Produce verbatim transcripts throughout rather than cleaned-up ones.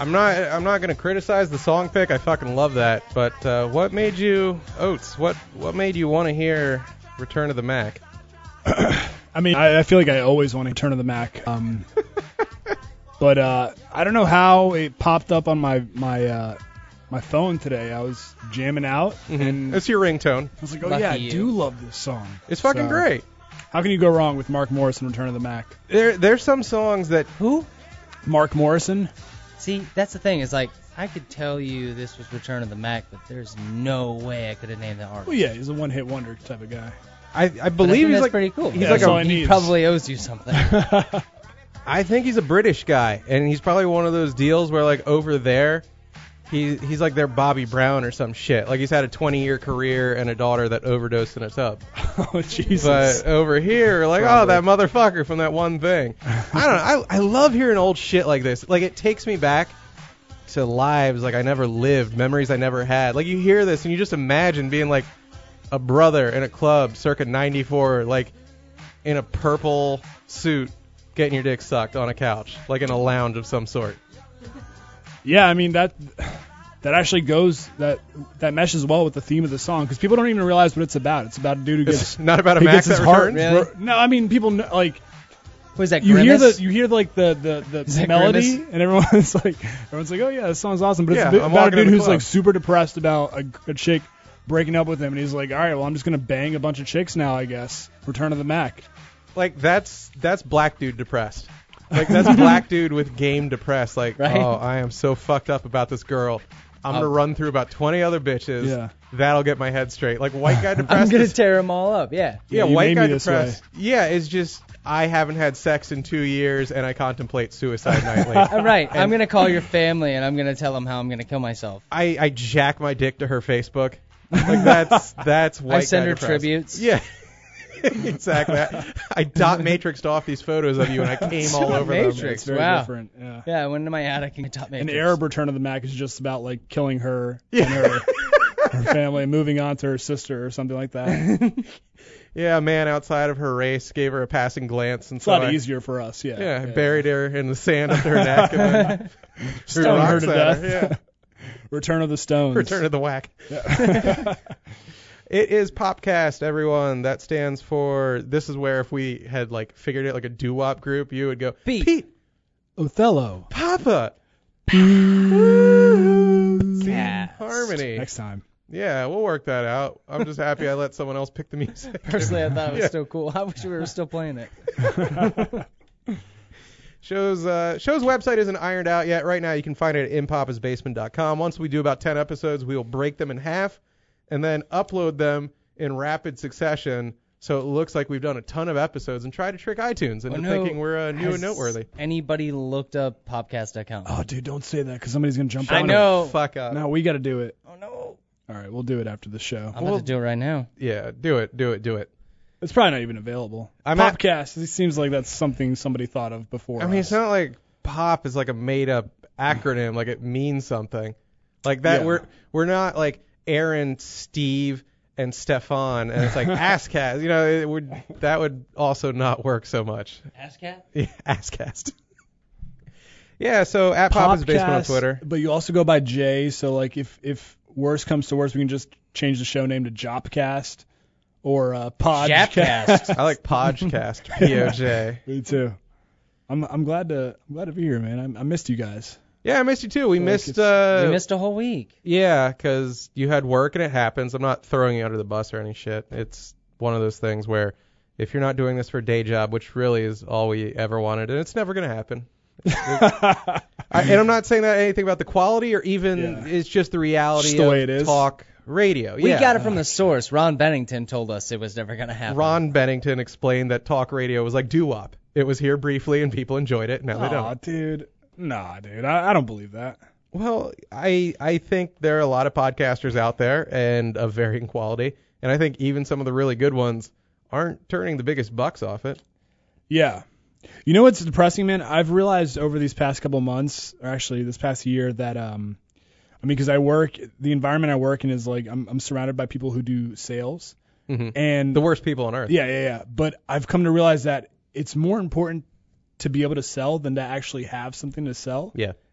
I'm not I'm not gonna criticize the song pick. I fucking love that. But uh, what made you, Oates? What what made you want to hear Return of the Mac? I mean, I, I feel like I always want to Return of the Mac. Um, but uh, I don't know how it popped up on my my uh, my phone today. I was jamming out, Mm-hmm. and It's your ringtone. I was like, oh Lucky yeah, I you. do love this song. It's fucking So, great. How can you go wrong with Mark Morrison, Return of the Mac? There there's some songs that Who? Mark Morrison? See, that's the thing. Is like I could tell you this was Return of the Mac, but there's no way I could have named the artist. Well, yeah, he's a one-hit wonder type of guy. I I But I believe think he's that's like pretty cool. He's Yeah, like that's all a, I he need. probably owes you something. I think he's a British guy, and he's probably one of those deals where like over there, he he's like their Bobby Brown or some shit. Like he's had a twenty year career and a daughter that overdosed in a tub. Oh, Jesus. But over here, like, Probably. oh, that motherfucker from that one thing. I don't know. I, I love hearing old shit like this. Like, it takes me back to lives like I never lived, memories I never had. Like, you hear this and you just imagine being like a brother in a club circa ninety-four, like in a purple suit, getting your dick sucked on a couch, like in a lounge of some sort. Yeah, I mean, that that actually goes, that that meshes well with the theme of the song, because people don't even realize what it's about. It's about a dude who gets, It's not about a who Mac gets his that heart. returns. Really? No, I mean, people know, like, Was that you hear Grimace? the you hear like the the, Is the that melody, Grimace? and everyone's like everyone's like, oh yeah, this song's awesome. But it's Yeah, a bit I'm about a walking in dude the who's club. like super depressed about a, a chick breaking up with him, and he's like, all right, well, I'm just gonna bang a bunch of chicks now, I guess. Return of the Mac. Like, that's that's black dude depressed. Like, that's black dude with game depressed. Like, Right? oh, I am so fucked up about this girl. I'm going to Oh. run through about twenty other bitches. Yeah. That'll get my head straight. Like, white guy depressed. I'm gonna is- tear them all up. Yeah. yeah, Yeah, you white made guy me this depressed. Yeah, it's just, I haven't had sex in two years and I contemplate suicide nightly. All right. I'm gonna call your family and I'm gonna tell them how I'm gonna kill myself. I, I jack my dick to her Facebook. Like, that's that's white I send guy her depressed. tributes. Yeah. Exactly. I, I dot matrixed off these photos of you and I came all Dot over matrix. them. It's very Wow. different. Yeah. Yeah, I went into my attic and top An matrix. Arab Return of the Mac is just about like killing her Yeah. and her, her family and moving on to her sister or something like that. Yeah, a man outside of her race gave her a passing glance, and It's so a lot I, easier for us. Yeah. yeah, I buried her in the sand up to her neck and then threw Stoning her rocks to at death. her. Return of the Stones. Yeah, return of the whack. It is Popcast, everyone. That stands for. This is where if we had like figured it like a doo-wop group, you would go Pete. Pete, Othello. Papa, Cats. harmony. Next time. Yeah, we'll work that out. I'm just happy I let someone else pick the music. Personally, I thought it was Yeah. still cool. I wish we were still playing it. Show's uh, show's website isn't ironed out yet. Right now, you can find it at in papas basement dot com. Once we do about ten episodes, we will break them in half and then upload them in rapid succession, so it looks like we've done a ton of episodes, and try to trick iTunes into Oh, no. thinking we're uh, new Has and noteworthy. Anybody looked up popcast dot com? Oh, dude, don't say that because somebody's going to jump I on know. Fuck it. up. No, we got to do it. Oh no. All right, we'll do it after the show. I'm Well- about to do it right now. Yeah, do it, do it, do it. It's probably not even available. I'm at- Popcast. It seems like that's something somebody thought of before. I mean, us. it's not like pop is like a made-up acronym, like it means something. Like that, Yeah. we're we're not like Aaron, Steve, and Stefan, and it's like Asscast. You know, it would that would also not work so much. AssCat? Yeah, Asscast. Yeah, so at Papa's Basement on Popcast, Twitter. But you also go by Jay, so like if if worse comes to worse, we can just change the show name to Jopcast or uh, Podcast. Japcast. I like Podcast, P O J. Me too. I'm I'm glad to I'm glad to be here, man. I, I missed you guys. Yeah, I missed you too. We Like missed. it's- Uh, We missed a whole week. Yeah, because you had work and it happens. I'm not throwing you under the bus or any shit. It's one of those things where if you're not doing this for a day job, which really is all we ever wanted, and it's never going to happen. I, and I'm not saying that anything about the quality or even Yeah. it's just the reality Just the of way it is. talk radio. We yeah. got it from the source. Ron Bennington told us it was never going to happen. Ron Bennington explained that talk radio was like doo-wop. It was here briefly and people enjoyed it. Now they Aw, don't. dude. Nah, dude. I, I don't believe that. Well, I I think there are a lot of podcasters out there and of varying quality, and I think even some of the really good ones aren't turning the biggest bucks off it. Yeah. You know what's depressing, man? I've realized over these past couple months, or actually this past year, that um, I mean, because I work, the environment I work in is like I'm I'm surrounded by people who do sales, Mm-hmm. and The worst people on earth. yeah, yeah, yeah. But I've come to realize that it's more important to be able to sell than to actually have something to sell. Yeah.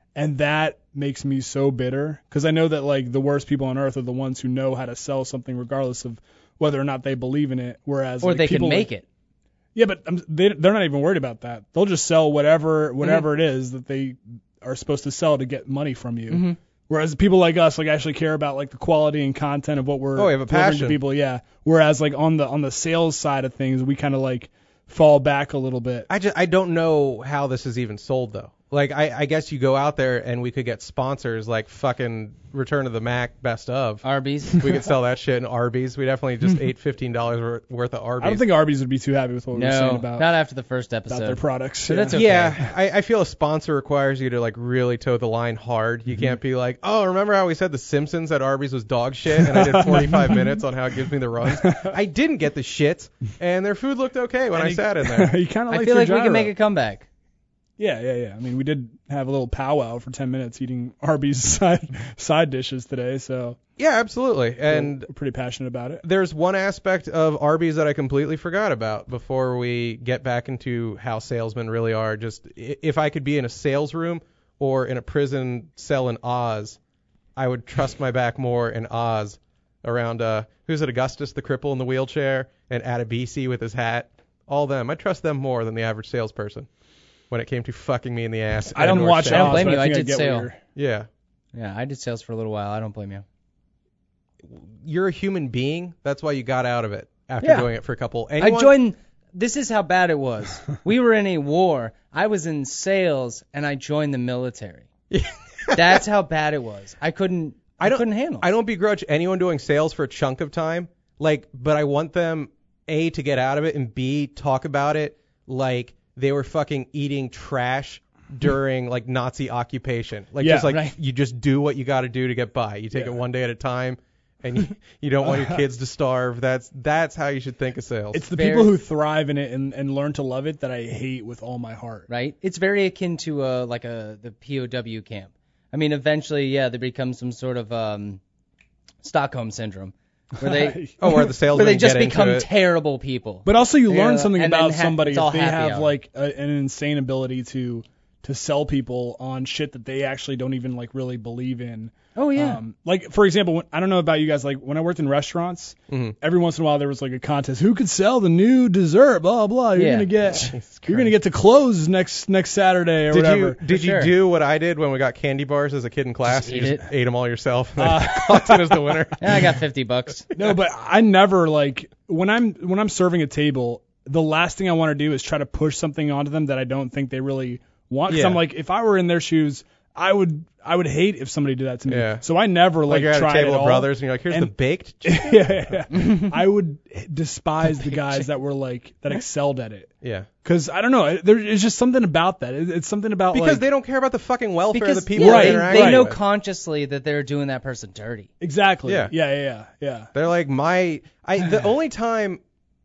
And that makes me so bitter because I know that like the worst people on earth are the ones who know how to sell something regardless of whether or not they believe in it. Whereas Or like, they can people make like, it. Yeah, but um, they they're not even worried about that. They'll just sell whatever whatever Mm-hmm. it is that they are supposed to sell to get money from you. Mm-hmm. Whereas people like us like actually care about like the quality and content of what we're Oh, we have a delivering passion. to people. Yeah. Whereas like on the on the sales side of things, we kind of like fall back a little bit. I just I don't know how this is even sold though. Like I, I guess you go out there and we could get sponsors like fucking Return of the Mac best of. Arby's. We could sell that shit in Arby's. We definitely just ate fifteen dollars worth of Arby's. I don't think Arby's would be too happy with what we were saying No, about, not after the first about episode. their products. So yeah. that's okay. Yeah, I, I feel a sponsor requires you to like really toe the line hard. You can't be like, oh, remember how we said The Simpsons at Arby's was dog shit, and I did forty-five minutes on how it gives me the runs. I didn't get the shits, and their food looked okay when And I you- sat in there. you kind of I like feel your like we gyro. can make a comeback. Yeah, yeah, yeah. I mean, we did have a little powwow for ten minutes eating Arby's side side dishes today, so Yeah, absolutely. And we're pretty passionate about it. there's one aspect of Arby's that I completely forgot about before we get back into how salesmen really are. Just i- if I could be in a sales room or in a prison cell in Oz, I would trust my back more in Oz around, uh, who's it, Augustus the cripple in the wheelchair and Adebisi with his hat. All them. I trust them more than the average salesperson when it came to fucking me in the ass. I don't and/or watch sales. I don't Oz, blame but you. I think did get what sale. you're- Yeah. Yeah, I did sales for a little while. I don't blame you. You're a human being. That's why you got out of it after Yeah. doing it for a couple. I Anyone, joined. This is how bad it was. We were in a war. I was in sales, and I joined the military. That's how bad it was. I couldn't. I, I don't- couldn't handle. it. I don't begrudge anyone doing sales for a chunk of time, like, but I want them A, to get out of it, and B, talk about it like they were fucking eating trash during like Nazi occupation. Like Yeah, just like right. you just do what you got to do to get by. You take Yeah. it one day at a time, and you, you don't want your kids to starve. That's that's how you should think of sales. It's the Very- people who thrive in it and, and learn to love it that I hate with all my heart. Right? It's very akin to uh, like a the P O W camp. I mean, eventually, yeah, there becomes some sort of um, Stockholm syndrome, where they oh, where the salesmen where they just get into become it. terrible people. But also you Yeah, learn something and then about ha- somebody it's if all they happy have hour. like a, an insane ability to to sell people on shit that they actually don't even like really believe in. Oh yeah. Um, like for example, when, I don't know about you guys. Like when I worked in restaurants, Mhm. every once in a while there was like a contest. Who could sell the new dessert? Blah blah. You're Yeah. gonna get Jesus you're gonna Christ. get to close next next Saturday or Did whatever. you did you sure. do what I did when we got candy bars as a kid in class? Just you eat just it. ate them all yourself and then Uh, clocked in as the winner. Yeah, I got fifty bucks. No, but I never like when I'm when I'm serving a table. The last thing I want to do is try to push something onto them that I don't think they really want. Because Yeah. I'm like, if I were in their shoes, I would I would hate if somebody did that to me. Yeah. So I never Like like, you're at a tried table at of all. brothers and you're like, here's And- the baked. yeah, yeah, yeah. I would despise the guys that were like that excelled at it. Yeah. Because I don't know, it- there's just something about that. It, it's something about Because like they don't care about the fucking welfare Because of the people yeah, Right, they they, interact they know with. consciously that they're doing that person dirty. exactly. Yeah. yeah, yeah, yeah, yeah. They're like my. I the only time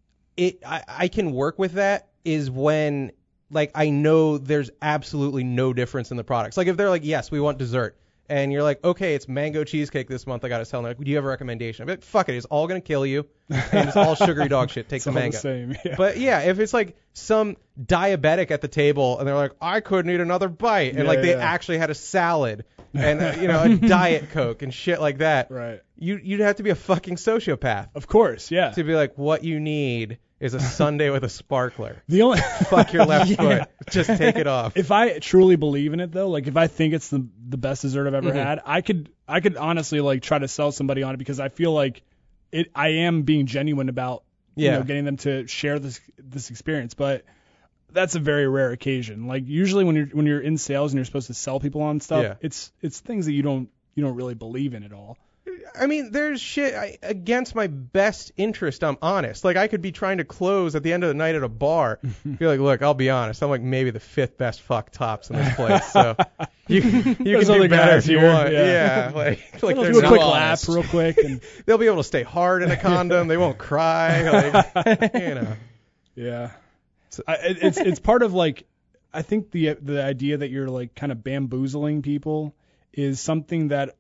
it I, I can work with that is when like I know there's absolutely no difference in the products. Like if they're like, yes, we want dessert, and you're like, okay, it's mango cheesecake this month. I got to sell. And they're like, do you have a recommendation? I'm like, fuck it, it's all gonna kill you, and it's all sugary dog shit. Take It's the all mango. the same. Yeah. But yeah, if it's like some diabetic at the table and they're like, I couldn't eat another bite, and Yeah, like they yeah. actually had a salad and uh, you know a diet coke and shit like that, right. you you'd have to be a fucking sociopath Of course. Yeah. to be like, what you need is a Sunday with a sparkler. The only Fuck your left foot. Just take it off. If I truly believe in it though, like if I think it's the the best dessert I've ever Mhm. had, I could I could honestly like try to sell somebody on it because I feel like it I am being genuine about you Yeah. know getting them to share this this experience, but that's a very rare occasion. Like usually when you're when you're in sales and you're supposed to sell people on stuff, Yeah. it's it's things that you don't you don't really believe in at all. I mean, there's shit I, against my best interest. I'm honest. Like, I could be trying to close at the end of the night at a bar. Be like, look, I'll be honest. I'm like maybe the fifth best fuck tops in this place. So you you can There's do other better guys if you here, want. yeah. Yeah. Like, like I'll they're do a not- quick honest. lap real quick and they'll be able to stay hard in a condom. They won't cry. Like, you know. yeah. So- I, it- it's it's part of like I think the the idea that you're like kind of bamboozling people is something that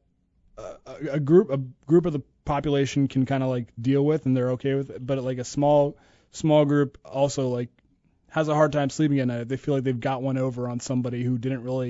a, a group a group of the population can kind of like deal with and they're okay with it, but like a small small group also like has a hard time sleeping at night. They feel like they've got one over on somebody who didn't really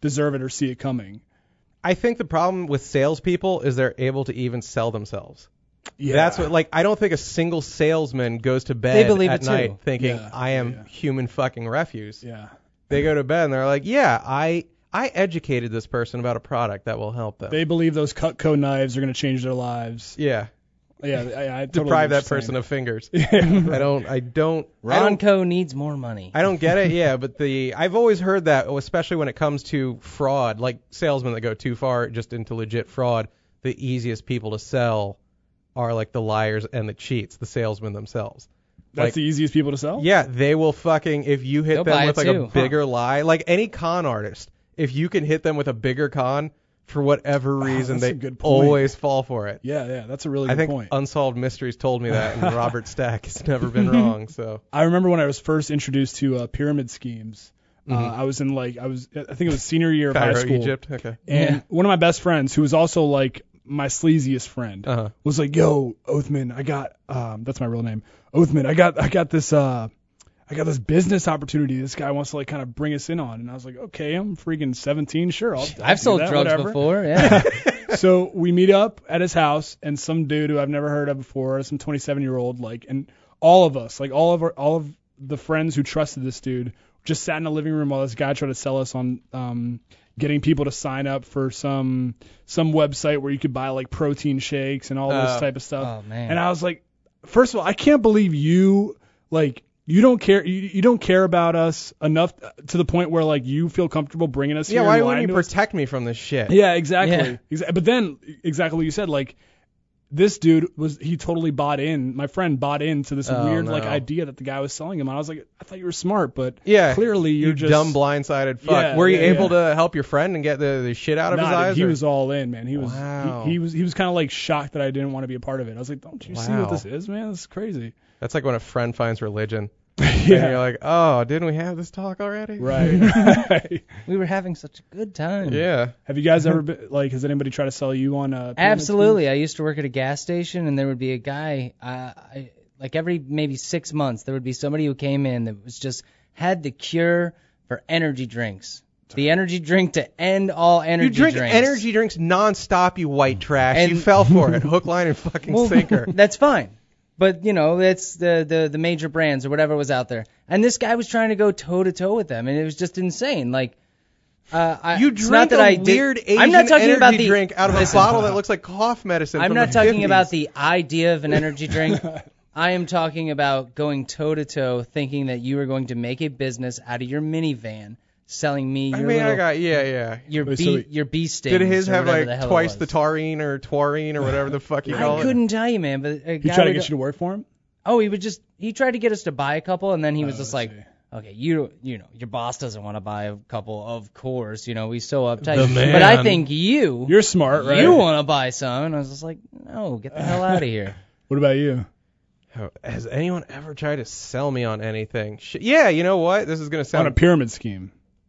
deserve it or see it coming. I think the problem with salespeople is they're able to even sell themselves. Yeah. That's what, like, I don't think a single salesman goes to bed They believe at it too. night thinking, Yeah, I am yeah. human fucking refuse. Yeah. They go to bed and they're like, yeah, I I educated this person about a product that will help them. They believe those Cutco knives are going to change their lives. yeah. Yeah, I, I totally Deprive get that what you're person saying. of fingers. Yeah, I right. don't, I don't, I don't, Ronco needs more money. I don't get it. Yeah, but the, I've always heard that, especially when it comes to fraud, like salesmen that go too far just into legit fraud, the easiest people to sell are like the liars and the cheats, the salesmen themselves. That's Like, the easiest people to sell? Yeah, they will fucking, if you hit They'll them buy with it like too. a bigger lie, like any con artist, if you can hit them with a bigger con, for whatever reason, that's a they good point. always fall for it. Yeah, yeah, that's a really I good think point. Unsolved Mysteries told me that, and Robert Stack has never been wrong. So I remember when I was first introduced to uh, pyramid schemes. Uh, Mhm. I was in like I was I think it was senior year of high Cairo, school, Egypt. Okay. and Yeah. one of my best friends, who was also like my sleaziest friend, Uh huh. was like, "Yo, Oathman, I got um, that's my real name, Oathman. I got I got this uh, I got this business opportunity. This guy wants to like kind of bring us in on." And I was like, "Okay, I'm freaking seventeen, sure, I'll." I'll I've do sold that, drugs whatever." before. Yeah. So we meet up at his house, and some dude who I've never heard of before, some twenty-seven year old, like, and all of us, like all of our, all of the friends who trusted this dude, just sat in the living room while this guy tried to sell us on um, getting people to sign up for some some website where you could buy like protein shakes and all this Oh. type of stuff. Oh man. And I was like, first of all, I can't believe you like. You don't care. You, you don't care about us enough to the point where like you feel comfortable bringing us Yeah. here. Why and wouldn't lying you to us? protect me from this shit? Yeah, exactly. Yeah. Exa- But then, exactly what you said, like, this dude was, he totally bought in, my friend bought into this Oh, weird, like, no. idea that the guy was selling him. And I was like, I thought you were smart, but Yeah. clearly you're You just. dumb blindsided fuck. Yeah, Were you yeah, able yeah. to help your friend and get the, the shit out of Nah, his eyes? he or- was all in, man. He was, Wow. he, he was, he was kind of like shocked that I didn't want to be a part of it. I was like, don't you see what Wow. this is, man? This is crazy. That's like when a friend finds religion. And you're Yeah. like, oh, didn't we have this talk already? Right. we were having such a good time. Yeah. Have you guys ever been, like, has anybody tried to sell you on uh pyramid Absolutely. I used to work at a gas station, and there would be a guy, uh, I, like every maybe six months, there would be somebody who came in that was just had the cure for energy drinks. The energy drink to end all energy You drink drinks. energy drinks nonstop, you white trash. And- you fell for it. Hook, line, and fucking Well, sinker. That's fine. But, you know, it's the, the, the major brands or whatever was out there. And this guy was trying to go toe-to-toe with them, and it was just insane. Like, uh, I, You it's drink not that a I did- weird Asian I'm not talking energy about the, drink out of listen, a bottle that looks like cough medicine. I'm from not the talking fifties. about the idea of an energy drink. I am talking about going toe-to-toe, thinking that you are going to make a business out of your minivan, selling me your I mean, little, I got yeah, yeah. your Wait, bee, so your bee stings. Did his or have whatever like the hell it twice was. the taurine or taurine or whatever the fuck you call I it? couldn't tell you, man. But a He guy tried to would- get you to work for him? Oh, he would just he tried to get us to buy a couple, and then he was Oh, just I like, see. okay, you you know your boss doesn't want to buy a couple, of course, you know he's so uptight. The man. But I think you You're smart, right? you want to buy some, and I was just like, no, get the hell out of here. What about you? Oh, has anyone ever tried to sell me on anything? Sh- yeah, you know what? This is gonna On sound. a pyramid scheme.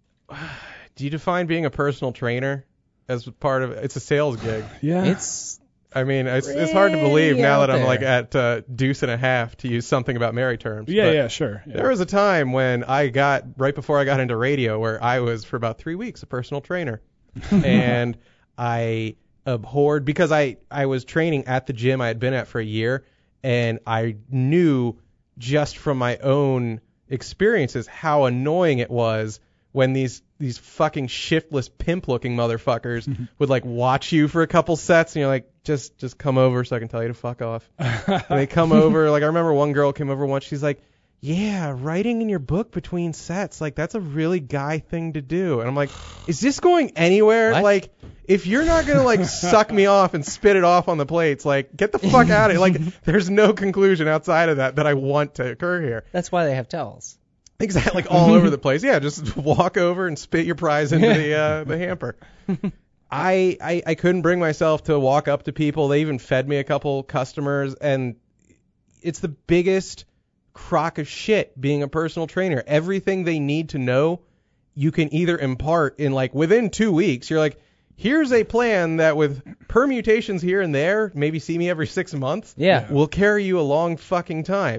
Do you define being a personal trainer as part of? It's a sales gig. Yeah. It's I mean, it's it's hard to believe Way now out that I'm there. like at uh, deuce and a half to use something about Mary terms. yeah, but yeah, sure. Yeah. There was a time when I got right before I got into radio where I was for about three weeks a personal trainer, and I abhorred because I I was training at the gym I had been at for a year, and I knew just from my own experiences how annoying it was when these these fucking shiftless pimp looking motherfuckers would like watch you for a couple sets and you're like just just come over so I can tell you to fuck off. And they come over, like I remember one girl came over once, she's like, yeah, writing in your book between sets, like that's a really guy thing to do. And I'm like, is this going anywhere? What? Like if you're not gonna like suck me off and spit it off on the plates, like get the fuck out of here. Like there's no conclusion outside of that that I want to occur here. that's why they have towels. Exactly, like all over the place. Yeah, just walk over and spit your prize into the uh, the hamper. I, I I couldn't bring myself to walk up to people. They even fed me a couple customers, and it's the biggest crock of shit being a personal trainer. Everything they need to know, you can either impart in like within two weeks. You're like, here's a plan that with permutations here and there, maybe see me every six months, Yeah. will carry you a long fucking time.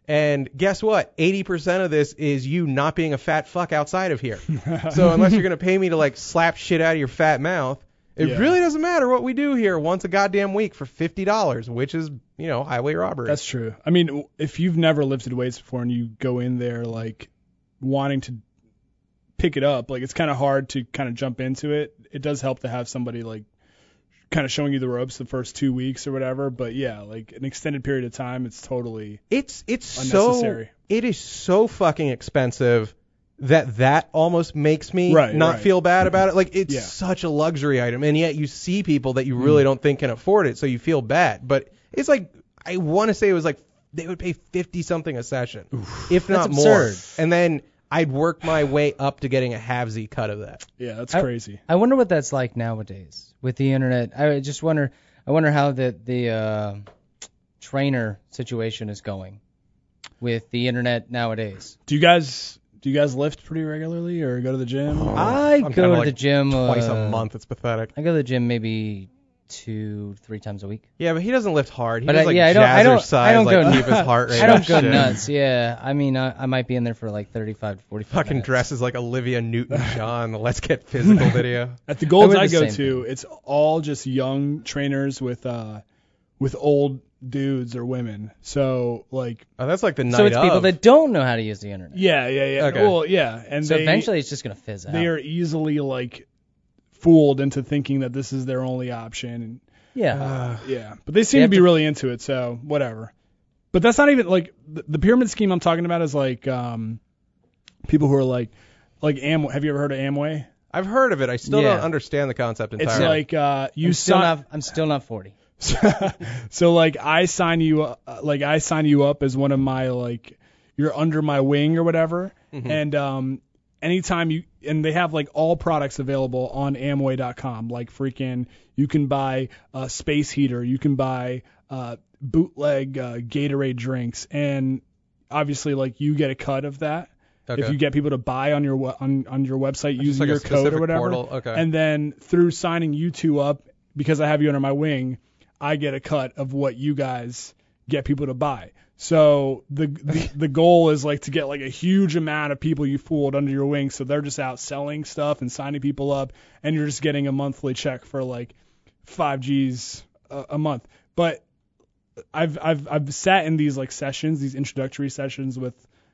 And guess what? eighty percent of this is you not being a fat fuck outside of here. So unless you're going to pay me to like slap shit out of your fat mouth, it Yeah. really doesn't matter what we do here once a goddamn week for fifty dollars, which is, you know, highway robbery. That's true. I mean, if you've never lifted weights before and you go in there like wanting to pick it up, like it's kind of hard to kind of jump into it. It does help to have somebody like kind of showing you the ropes the first two weeks or whatever. But yeah, like an extended period of time, it's totally It's it's so unnecessary. it is so fucking expensive that that almost makes me Right, not right. feel bad about it. Like it's Yeah. such a luxury item, and yet you see people that you really don't think can afford it, so you feel bad. But it's like I want to say it was like they would pay fifty something a session, if not That's more, absurd. and then I'd work my way up to getting a halvesy cut of that. yeah, that's I- crazy. I wonder what that's like nowadays with the internet. I just wonder. I wonder how the the uh, trainer situation is going with the internet nowadays. Do you guys do you guys lift pretty regularly or go to the gym? I I'm go kinda to like the gym Twice uh, a month, it's pathetic. I go to the gym maybe two, three times a week. Yeah, but he doesn't lift hard. He But does I- like yeah, I don't- I don't- jazzercise, I don't like go- keep his heart rate I don't up go shit. nuts. Yeah, I mean, I, I might be in there for like thirty-five to forty-five Fucking minutes. dresses like Olivia Newton-John. The Let's Get Physical video. At the Golds I I, would the go same to, it's all just young trainers with uh with old dudes or women. So like Oh, that's like the night So it's people of. that don't know how to use the internet. yeah, yeah, yeah. Okay. Well, yeah, and So they eventually it's just gonna fizz out. they are easily like fooled into thinking that this is their only option. And, yeah. uh, yeah, but they seem They to have be to- really into it. So whatever. But that's not even like the, the pyramid scheme I'm talking about is like um people who are like like Amway. Have you ever heard of Amway? I've heard of it. I still Yeah. don't understand the concept It's entirely. like uh you I'm still sign. not. I'm still not forty. So like I sign you uh, like I sign you up as one of my like you're under my wing or whatever, and um anytime you and they have like all products available on Amway dot com, like freaking you can buy a space heater, you can buy uh bootleg uh, Gatorade drinks, and obviously like you get a cut of that. Okay. If you get people to buy on your we- on on your website Just using like a your code or specific whatever, portal, okay. and then through signing you two up, because I have you under my wing, I get a cut of what you guys get people to buy. So the the, the goal is like to get like a huge amount of people you fooled under your wing, so they're just out selling stuff and signing people up, and you're just getting a monthly check for like five G's a, a month. But I've I've I've sat in these like sessions, these introductory sessions with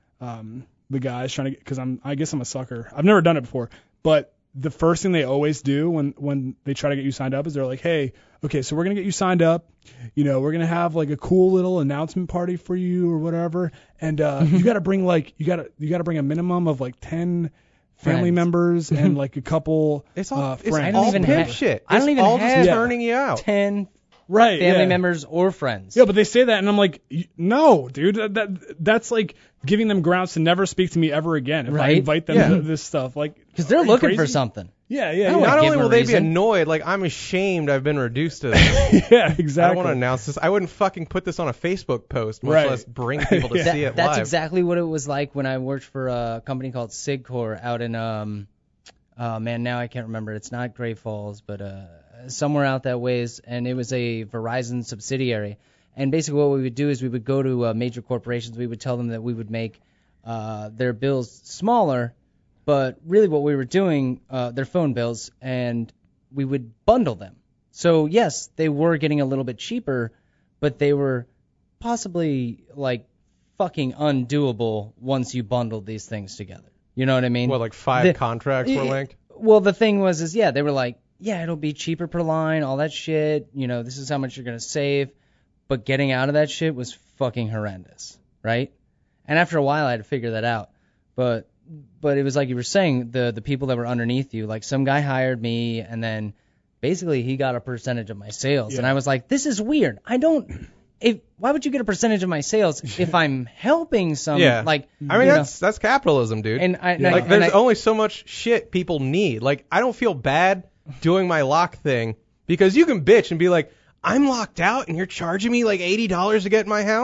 um the guys trying to get, because I'm I guess I'm a sucker. I've never done it before, but the first thing they always do when when they try to get you signed up is they're like, hey, okay, so we're gonna get you signed up. You know, we're gonna have like a cool little announcement party for you or whatever, and uh, you gotta bring like you gotta you gotta bring a minimum of like ten family Friends. members and like a couple it's all, uh, it's friends. I don't all even pimp have- shit. I don't It's even all have- just turning you out. Ten right family yeah. members or friends. Yeah, but they say that, and I'm like, y- no, dude, that, that that's like giving them grounds to never speak to me ever again if I Right? invite them Yeah. to this stuff. Like, Because they're are you looking for crazy? something. Yeah, yeah, don't yeah. Not give only them a will they be reason. annoyed, like I'm ashamed I've been reduced to this. yeah, I exactly. don't want to announce this. I wouldn't fucking put this on a Facebook post, much Right. less bring people to Yeah. see it That's live. exactly what it was like when I worked for a company called Sigcor out in um uh man now I can't remember. It's not Great Falls, but uh somewhere out that ways, and it was a Verizon subsidiary. And basically what we would do is we would go to uh, major corporations. We would tell them that we would make uh their bills smaller, but really what we were doing, uh their phone bills, and we would bundle them. So yes, they were getting a little bit cheaper, but they were possibly like fucking undoable once you bundled these things together. You know what I mean? What, like five The- contracts were Yeah. linked? Well, the thing was, is yeah, they were like, yeah, it'll be cheaper per line, all that shit. You know, this is how much you're gonna save. But getting out of that shit was fucking horrendous, right? And after a while, I had to figure that out. But but it was like you were saying, the the people that were underneath you, like some guy hired me, and then basically he got a percentage of my sales, and Yeah. I was like, this is weird. I don't. If why would you get a percentage of my sales if I'm helping some? Yeah. Like I mean, you know, that's that's capitalism, dude. and I, and Yeah. I- like, and there's I- only so much shit people need. Like, I don't feel bad doing my lock thing because you can bitch and be like, I'm locked out and you're charging me like eighty dollars to get in my house.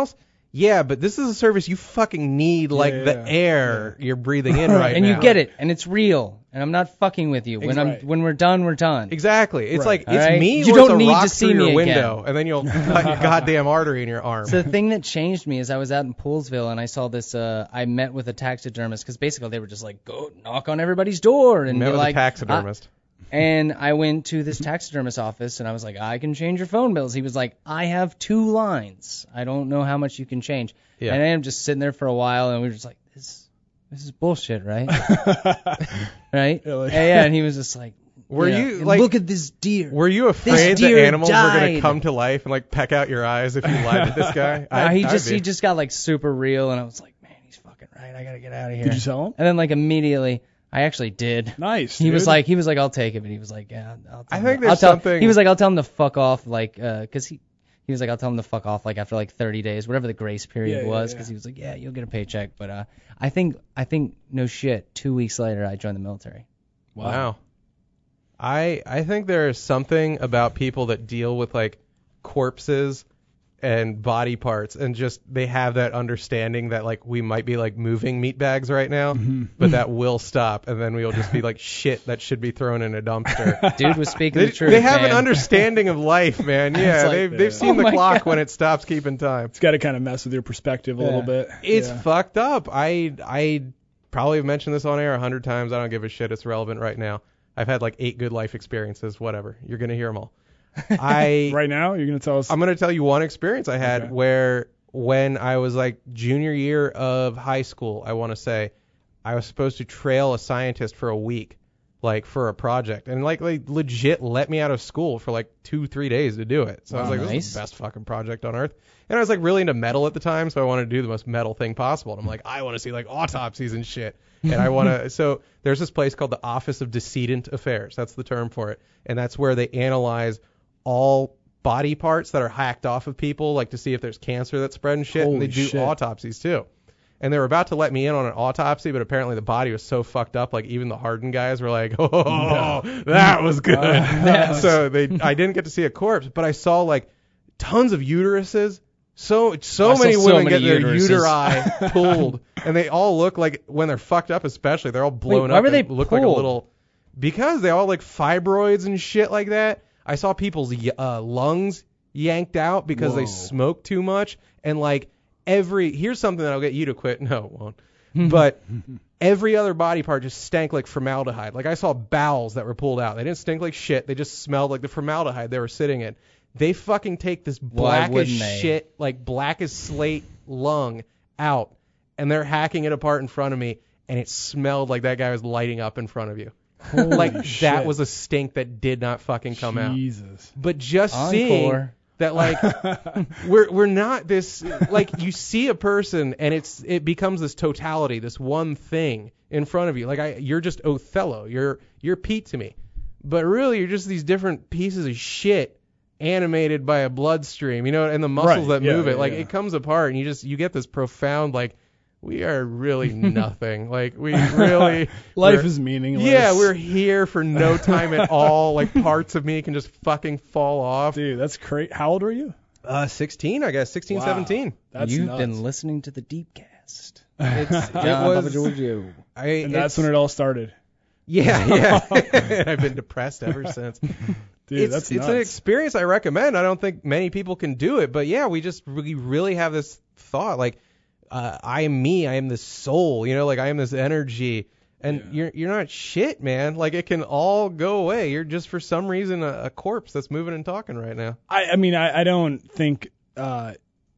yeah, but this is a service you fucking need, like yeah, the yeah. air you're breathing in right and now. you get it, and it's real, and I'm not fucking with you. When Right. I'm when we're done, we're done. Exactly. It's Right. like, it's Alright? me You or don't it's a need rock to see through your me window, again. and then you'll cut your goddamn artery in your arm. So the thing that changed me is I was out in Poolsville and I saw this. Uh, I met with a taxidermist because basically they were just like, go knock on everybody's door and Met be with like, a taxidermist. I- and I went to this taxidermist office and I was like, I can change your phone bills. He was like, I have two lines. I don't know how much you can change. Yeah. And I am just sitting there for a while and we were just like, this, this is bullshit, right? right? Yeah, like- yeah, yeah. And he was just like, Were know, you, and like- look at this deer. Were you afraid deer the animals were going to died. come to life and like peck out your eyes if you lied to this guy? Uh, I'd- he I'd just be. he just got like super real, and I was like, man, he's fucking right. I gotta get out of here. Did you sell him? And then like immediately, I actually did. Nice. He was dude. like, he was like, I'll take it, but he was like, yeah, I'll tell I him think to- there's I'll tell, something- He was like, I'll tell him to fuck off, like, uh 'cause he. He was like, I'll tell him to fuck off, like after like thirty days, whatever the grace period Yeah, yeah, was, yeah. because he was like, yeah, you'll get a paycheck. But uh, I think, I think, no shit, two weeks later, I joined the military. Wow. I I think there is something about people that deal with like corpses and body parts and just they have that understanding that like we might be like moving meat bags right now, Mm-hmm. but that will stop and then we'll just be like shit that should be thrown in a dumpster. Dude was speaking They, the truth. they have man. an understanding of life, man. Yeah, like, they've they've uh, seen oh the my clock God. when it stops keeping time. It's got to kind of mess with your perspective a little Yeah. bit. It's Yeah. fucked up. I I probably have mentioned this on air a hundred times. I don't give a shit. It's relevant right now. I've had like eight good life experiences. Whatever. You're gonna hear them all. I Right now, you're gonna tell us. I'm gonna tell you one experience I had Okay. where when I was like junior year of high school, I want to say, I was supposed to trail a scientist for a week, like for a project, and like they legit let me out of school for like two three days to do it. So I was Wow, like, this nice. is the best fucking project on earth. And I was like really into metal at the time, so I wanted to do the most metal thing possible. And I'm like, I want to see like autopsies and shit. And I want to. So there's this place called the Office of Decedent Affairs. That's the term for it. And that's where they analyze all body parts that are hacked off of people, like to see if there's cancer that's spread and shit. Holy and they do shit. autopsies too. And they were about to let me in on an autopsy, but apparently the body was so fucked up, like even the hardened guys were like, oh, that was good. Uh, so they, I didn't get to see a corpse, but I saw like tons of uteruses. So so I saw many so women many get their uteruses. uteri pulled, and they all look like when they're fucked up, especially they're all blown why up were they and look like a pulled? little. Because they all like fibroids and shit like that. I saw people's uh, lungs yanked out because they Whoa. smoked too much, and like every here's something that'll get you to quit. No, it won't. But every other body part just stank like formaldehyde. Like I saw bowels that were pulled out. They didn't stink like shit. They just smelled like the formaldehyde they were sitting in. They fucking take this Why black as wouldn't they? shit, like black as slate lung out, and they're hacking it apart in front of me, and it smelled like that guy was lighting up in front of you. like that shit. was a stink that did not fucking come out. Jesus. But just seeing Encore. that, like, we're we're not this, like, you see a person and it's it becomes this totality, this one thing in front of you. Like, I, you're just Othello, you're you're Pete to me, but really you're just these different pieces of shit animated by a bloodstream, you know, and the muscles Right, that yeah, move it. yeah, Like, yeah. it comes apart and you just you get this profound, like, we are really nothing. Like, we really Life we're- is meaningless. yeah, we're here for no time at all. Like, parts of me can just fucking fall off. Dude, that's crazy. How old are you? Uh, sixteen, I guess. sixteen, Wow. seventeen. That's You've nuts. been listening to the Deepcast. It's, it John was, Papa Giorgio. I, And that's it's- when it all started. Yeah, yeah. I've been depressed ever since. Dude, it's that's it's nuts. an experience I recommend. I don't think many people can do it, but yeah, we just we really have this thought like, uh, I am me. I am this soul. You know, like I am this energy. And Yeah. you're you're not shit, man. Like it can all go away. You're just for some reason a, a corpse that's moving and talking right now. I, I mean, I, I don't think uh,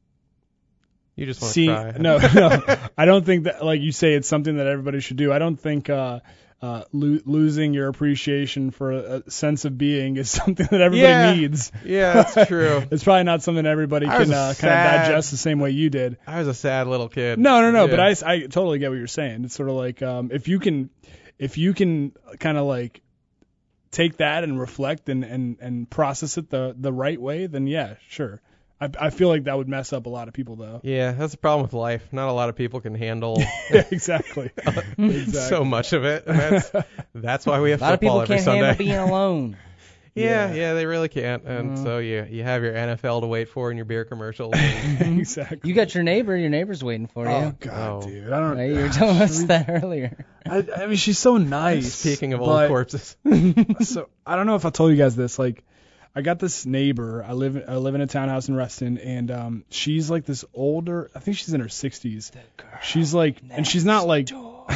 You just want to see cry. no no I don't think that, like you say, it's something that everybody should do. I don't think uh, uh, lo- losing your appreciation for a, a sense of being is something that everybody Yeah. needs. Yeah, that's true. It's probably not something everybody I was can a uh, kind of sad- digest the same way you did. I was a sad little kid. No, no, no. Yeah. But I, I totally get what you're saying. It's sort of like um, if you can, if you can kind of like take that and reflect and, and, and process it the, the right way, then yeah, sure. I, I feel like that would mess up a lot of people though. Yeah, that's the problem with life. Not a lot of people can handle Yeah, exactly. exactly. so much of it. And that's that's why we have A lot of football people every can't Sunday. handle being alone. Yeah, Yeah. yeah, they really can't. And Mm. so you you have your N F L to wait for and your beer commercials. Exactly. You got your neighbor. Your neighbor's waiting for Oh you. God, Oh. dude. I don't. Right? You were telling us that earlier. I, I mean, she's so nice. Speaking of old but- corpses. So I don't know if I told you guys this. Like, I got this neighbor. I live I live in a townhouse in Reston, and um, she's like this older. I think she's in her sixties. She's like, and she's not like,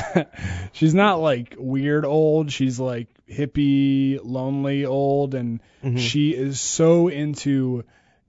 she's not like weird old. She's like hippie, lonely old, and Mhm. she is so into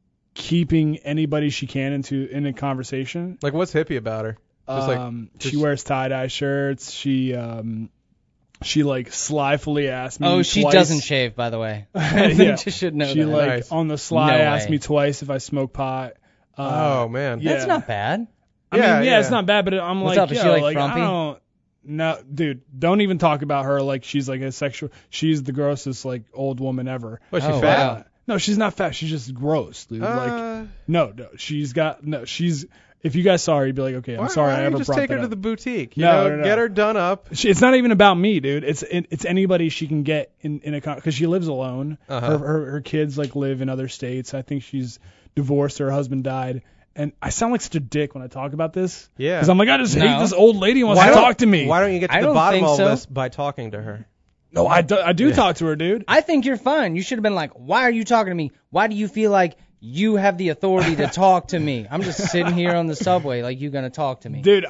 keeping anybody she can into in a conversation. Like, what's hippie about her? Just like, um, just- she wears tie dye shirts. She um, she like slyfully asked me. Oh, she twice. doesn't shave, by the way. I Yeah. think you should know She that. like Nice. on the sly No asked way. me twice if I smoke pot. Uh, oh man. yeah. That's not bad. I mean, Yeah, yeah, yeah. it's not bad, but I'm What's like, up? Is yo, she, like, like I frumpy? don't. No, dude, don't even talk about her like she's like a sexual. She's the grossest like old woman ever. Was she Oh, fat? wow. No, she's not fat. She's just gross, dude. like, Uh, no, no, she's got no. She's if you guys saw her, you'd be like, okay, I'm why, sorry, why I don't ever you just brought take that her to up. the boutique? You No, know, no, no. get her done up. She, it's not even about me, dude. It's it, it's anybody she can get in in a because she lives alone. Uh-huh. Her, her her kids like live in other states. I think she's divorced. Her husband died. And I sound like such a dick when I talk about this. Yeah. Because I'm like, I just hate No. this old lady who wants Why to don't- talk to me. Why don't you get to I the don't bottom think of all so. this by talking to her? No, I do, I do Yeah. talk to her, dude. I think you're fine. You should have been like, why are you talking to me? Why do you feel like you have the authority to talk to me? I'm just sitting here on the subway like you're going to talk to me. Dude,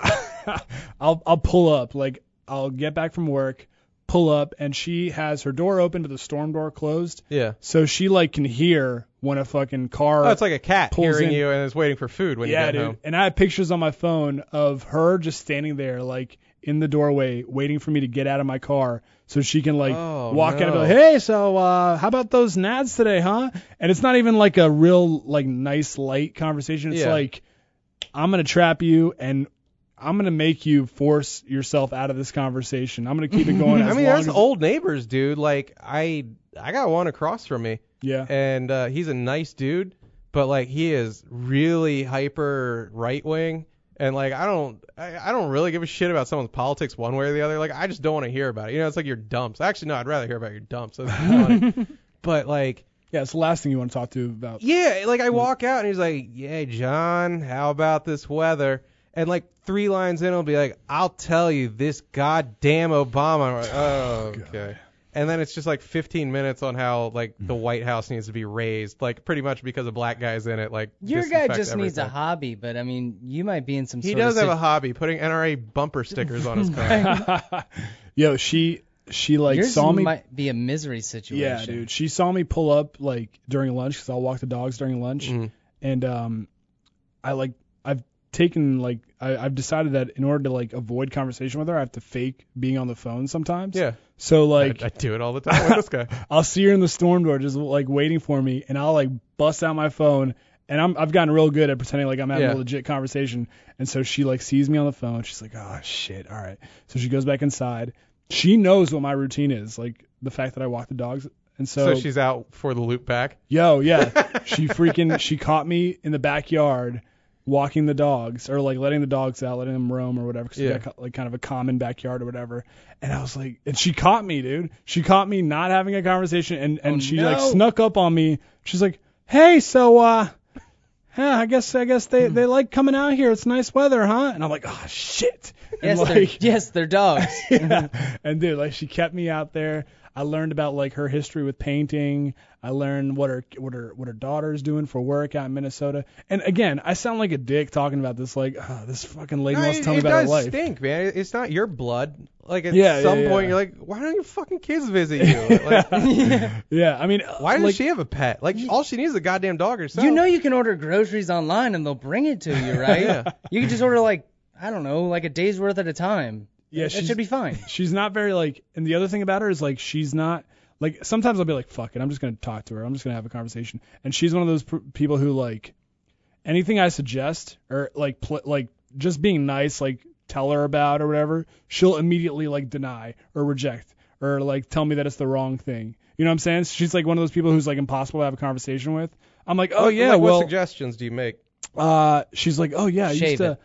I'll I'll pull up. Like, I'll get back from work, pull up, and she has her door open but the storm door closed. Yeah. So she like can hear when a fucking car. Oh, it's like a cat pulls hearing in. you and is waiting for food when yeah, you get dude. home. And I have pictures on my phone of her just standing there, like in the doorway, waiting for me to get out of my car, so she can like Oh, walk out and be no. like, "Hey, so uh, how about those nads today, huh?" And it's not even like a real like nice light conversation. It's Yeah. like, I'm gonna trap you and I'm gonna make you force yourself out of this conversation. I'm gonna keep it going. I as mean, long there's as, old neighbors, dude. Like, I I got one across from me, Yeah. and uh, he's a nice dude, but like he is really hyper right wing, and like I don't I, I don't really give a shit about someone's politics one way or the other. Like I just don't want to hear about it. You know, it's like your dumps. Actually, no, I'd rather hear about your dumps. That's funny. But like. Yeah, it's the last thing you want to talk to about. Yeah, like I walk out and he's like, "Yeah, John, how about this weather?" And like three lines in, he'll be like, "I'll tell you, this goddamn Obama." I'm like, oh, okay. And then it's just like fifteen minutes on how like the White House needs to be raised, like pretty much because a black guy's in it. Like Your guy disinfect just needs a everything. hobby, but I mean, you might be in some He sort does of have a sit- hobby, putting N R A bumper stickers on his car. Yo, she she like Yours saw me. might be a misery situation. Yeah, dude. She saw me pull up like during lunch because I'll walk the dogs during lunch, Mhm. and um, I like I've taken like I, I've decided that in order to like avoid conversation with her, I have to fake being on the phone sometimes. Yeah, So like I, I do it all the time with this guy. I'll see her in the storm door just like waiting for me, and I'll like bust out my phone. And I'm, I've gotten real good at pretending like I'm having Yeah. a legit conversation. And so she like sees me on the phone. She's like, oh shit, all right. So she goes back inside. She knows what my routine is, like the fact that I walk the dogs. And so, So she's out for the loop back. yo, yeah, she freaking she caught me in the backyard walking the dogs or like letting the dogs out, letting them roam or whatever. Cause we Yeah. got like kind of a common backyard or whatever. And I was like, and she caught me, dude. She caught me not having a conversation, and and Oh, she no. like snuck up on me. She's like, hey, so uh. Yeah, I guess I guess they, they like coming out here. It's nice weather, huh? And I'm like, oh shit. And Yes, they're, like, yes, they're dogs. yeah. And dude, like she kept me out there. I learned about like her history with painting. I learned what her what her what her daughter's doing for work out in Minnesota. And again, I sound like a dick talking about this. Like, oh, this fucking lady No, wants it, to tell me it about her does life. stink, man. It's not your blood. Like at Yeah, some yeah, point, yeah. you're like, why don't your fucking kids visit you? Like, Yeah, I mean, why doesn't like, she have a pet? Like, all she needs is a goddamn dog herself. You know you can order groceries online and they'll bring it to you, right? Yeah. You can just order like, I don't know, like a day's worth at a time. Yeah, It she's- should be fine. She's not very like, and the other thing about her is like she's not like. Sometimes I'll be like, fuck it, I'm just gonna talk to her. I'm just gonna have a conversation. And she's one of those pr- people who like anything I suggest or like pl- like just being nice, like tell her about or whatever, she'll immediately like deny or reject or like tell me that it's the wrong thing. You know what I'm saying? She's like one of those people who's like impossible to have a conversation with. I'm like, oh What- yeah, like, well, what suggestions do you make? uh, she's like, oh yeah, I Shave used to.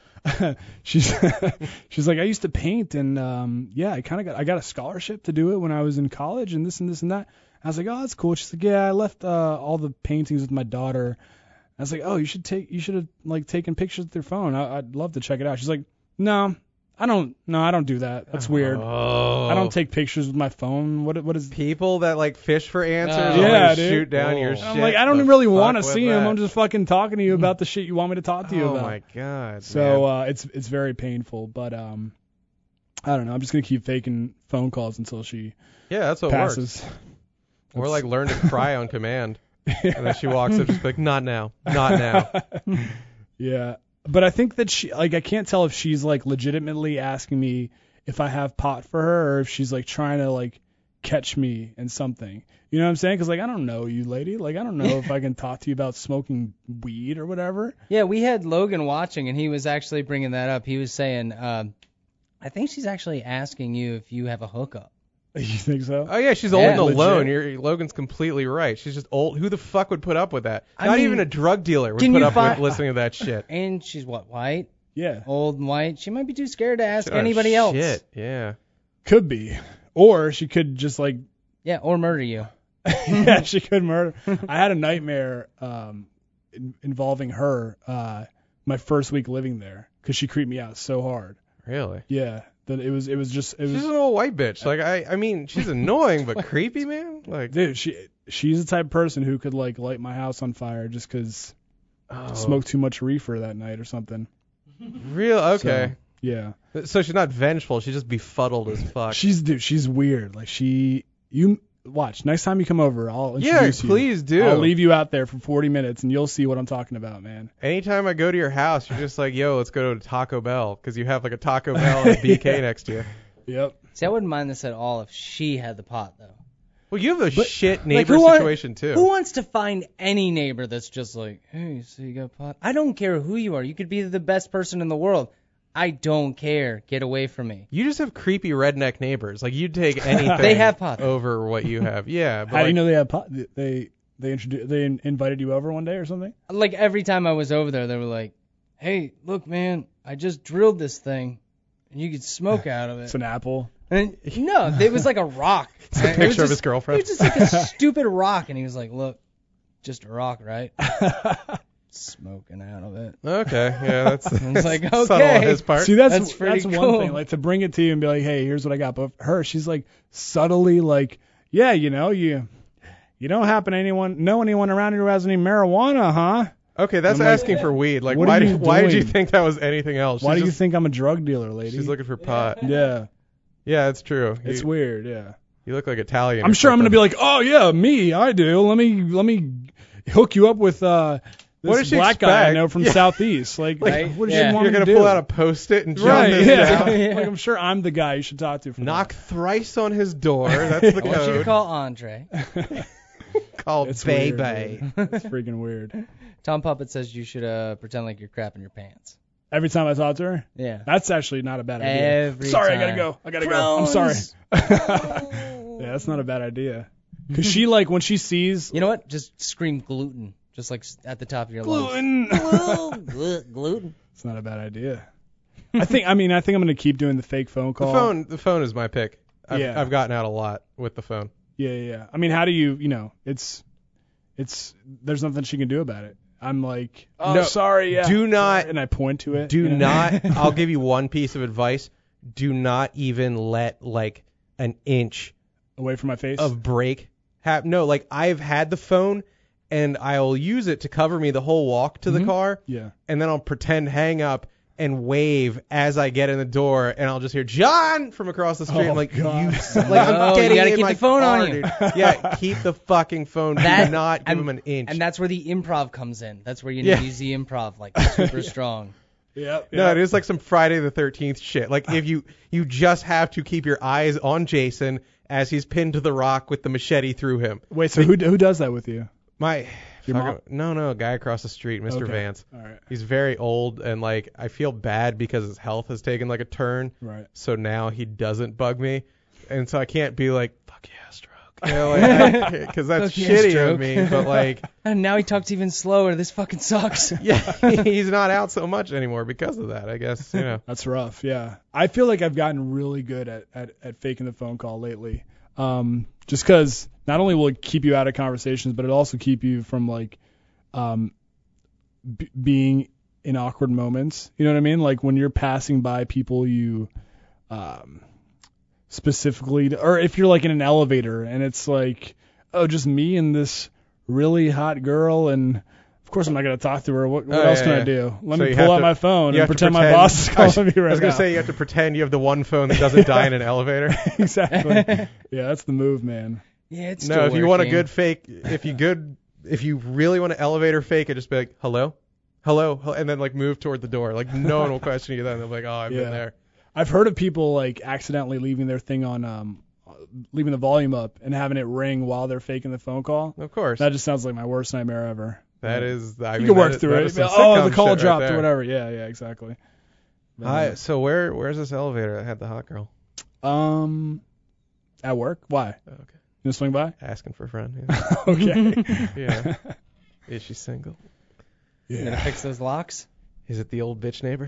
she's she's like, I used to paint, and um, yeah, I kind of got I got a scholarship to do it when I was in college, and this and this and that. I was like, oh, that's cool. She's like, yeah, I left uh, all the paintings with my daughter. I was like, oh, you should take, you should have like taken pictures with your phone. I, I'd love to check it out. She's like, no, I don't, no, I don't do that. That's weird. Oh. I don't take pictures with my phone. What, what is? People that like fish for answers, Oh. and Yeah, like, dude. shoot down your Oh. shit. I'm like, I don't The really fuck want to with see him. that? I'm just fucking talking to you about the shit you want me to talk to you oh about. my god. So man. uh, it's it's very painful, but um, I don't know. I'm just gonna keep faking phone calls until she yeah, that's what works. passes. Or like learn to cry on command, and then she walks up, just like, not now, not now. Yeah, but I think that she like I can't tell if she's like legitimately asking me if I have pot for her or if she's like trying to like catch me in something. You know what I'm saying? Because like I don't know you, lady. Like I don't know if I can talk to you about smoking weed or whatever. Yeah, we had Logan watching, and he was actually bringing that up. He was saying, um, I think she's actually asking you if you have a hookup. You think so? Oh yeah, she's Yeah. old and Legit. alone. You're, Logan's completely right. She's just old. Who the fuck would put up with that? I Not mean, even a drug dealer would can put you up fi- with listening to that shit. And she's what, white? Yeah, Old and white? She might be too scared to ask Oh, anybody else. Shit, yeah. could be, or she could just like Yeah, or murder you. yeah, she could murder. I had a nightmare um, in, involving her uh, my first week living there because she creeped me out so hard. Really? Yeah, that it was it was just it She's was an old white bitch. Like I, I mean, she's annoying but creepy, man. Like, dude. She she's the type of person who could like light my house on fire just because oh, smoked too much reefer that night or something. real. Okay. So, yeah, So, she's not vengeful. She's just befuddled as fuck. she's dude. She's weird. Like she you watch next time you come over, I'll yeah, introduce you. please do. I'll leave you out there for forty minutes and you'll see what I'm talking about, man. Anytime I go to your house, you're just like, yo, let's go to Taco Bell because you have like a Taco Bell and a B K Yeah. next to you. Yep. See, I wouldn't mind this at all if she had the pot, though. Well, you have a But- shit neighbor who want- situation too. Who wants to find any neighbor that's just like, hey, so you got pot? I don't care who you are. You could be the best person in the world. I don't care. Get away from me. You just have creepy redneck neighbors. Like you'd take anything They have pot. over what you have. Yeah, but How like, do you know they have pot? They they introduced they in- invited you over one day or something? Like every time I was over there, they were like, hey, look, man, I just drilled this thing, and you could smoke out of It's it. an apple. And no, it was like a rock. It's a It was picture of just- his girlfriend. It was just like a stupid rock, and he was like, look, just a rock, right? Smoking out of it. Okay, yeah, that's, was like, that's subtle on okay. his part. See, that's That's that's, pretty one cool. thing. Like to bring it to you and be like, hey, here's what I got. But her, she's like subtly like, yeah, you know, you you don't happen to anyone know anyone around here who has any marijuana, huh? Okay, that's I'm like, asking for weed. Like, what why are did you why did you doing? think that was anything else? Why She's do you just- think I'm a drug dealer, lady? she's looking for pot? yeah, Yeah, it's true. it's you, weird. Yeah, you look like Italian. I'm or sure I'm gonna be something. like, oh yeah, me, I do. Let me let me hook you up with uh this What does she black guy I expect? know from Yeah. Southeast. Like, Right? what do Yeah. you want You're me gonna to do? pull out a post-it and jump right? this Yeah. down. Yeah. Like I'm sure I'm the guy you should talk to. For Knock thrice on his door. That's the I want you to code. call Andre. that. Called It's baby. weird, dude. It's freaking weird. Tom Puppet says you should uh, pretend like you're crapping your pants. Every time I talk to her, Yeah. that's actually not a bad idea. Every sorry, I time. gotta go. I gotta go. I'm sorry. Yeah, that's not a bad idea. Cause she like when she sees You know what? Just scream gluten, just like s- at the top of your lungs. gluten. Gluten. Gluten. It's not a bad idea. I think. I mean, I think I'm gonna keep doing the fake phone The call. phone. The phone is my pick. I've, Yeah. I've gotten out a lot with the phone. Yeah, yeah, yeah. I mean, how do you? You know, it's, it's. There's nothing she can do about it. I'm like, oh, No, sorry. Yeah. do not- And I point to it. Do you know? not. I'll give you one piece of advice. Do not even let like an inch away from my face. of break happen. No, like I've had the phone and I'll use it to cover me the whole walk to Mhm. the car, Yeah. and then I'll pretend hang up and wave as I get in the door, and I'll just hear John from across the street. Oh, I'm like, God. you, s- like I'm No, you getting gotta in keep my the phone on car, you. dude. Yeah, keep the fucking phone. That- Do not give and- him an inch. And that's where the improv comes in. That's where you need Yeah. to use the improv, like super strong. Yep. No, yep. it is like some Friday the thirteenth shit. Like if you you just have to keep your eyes on Jason as he's pinned to the rock with the machete through him. Wait. So who who does that with you? My Your fucking- mom? no no guy across the street, Mister Okay. Vance. All right. He's very old and like I feel bad because his health has taken like a turn. Right. So now he doesn't bug me, and so I can't be like fuck yeah stroke. You know, because that's Okay, that's shitty joke. of me. But like, And now he talks even slower. This fucking sucks. yeah, he's not out so much anymore because of that. I guess you know. That's rough. Yeah, I feel like I've gotten really good at at, at faking the phone call lately. Um, just because not only will it keep you out of conversations, but it also keep you from like, um, b- being in awkward moments. You know what I mean? Like when you're passing by people you, um, specifically, or if you're like in an elevator and it's like, oh, just me and this really hot girl, and of course I'm not gonna talk to her. What, what Oh, else yeah, can yeah. I do? Let So me you pull have out to- my phone you and have to pretend, my pretend- boss is I calling was, me right I was gonna now. say you have to pretend you have the one phone that doesn't die in an elevator. Exactly. Yeah, that's the move, man. Yeah, it's No, still if you want a working. good fake, if you good, if you really want to elevator fake it, just be like, hello, hello, hel- and then like move toward the door. Like no one will question you then. They'll be like, oh, I've Yeah. been there. I've heard of people like accidentally leaving their thing on, um, leaving the volume up and having it ring while they're faking the phone call. Of course, That just sounds like my worst nightmare ever. that Yeah. is. I You mean, can work that is- through that it. is some Oh, the sitcom call shit right dropped there. or whatever. Yeah, yeah, exactly. But, Hi, so where where's this elevator that had the hot girl? um, at work? Why? Oh, okay, You gonna swing by? asking for a friend. Yeah. Okay. yeah. Is she single? You gonna Yeah. fix those locks? Is it the old bitch neighbor?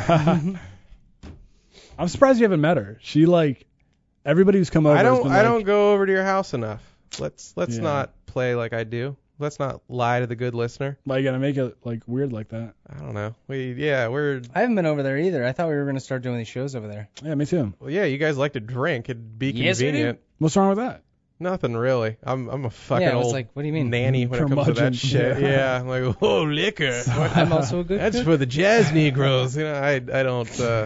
I'm surprised you haven't met her. She like everybody who's come over. I has don't. been I like, don't go over to your house enough. Let's let's Yeah. not play like I do. Let's not lie to the good listener. Why you gotta make it like weird like that? I don't know. We yeah we're I haven't been over there either. I thought we were gonna start doing these shows over there. Yeah, me too. well, yeah. You guys like to drink. It'd be Yes, we do. convenient. What's wrong with that? Nothing really. I'm I'm a fucking yeah, I was old like, what do you mean? nanny when it comes to Curmudgeon. that shit. Yeah. Yeah. I'm like, oh, liquor. I'm also a good That's cook. for the jazz Negroes. You know, I I don't. Uh,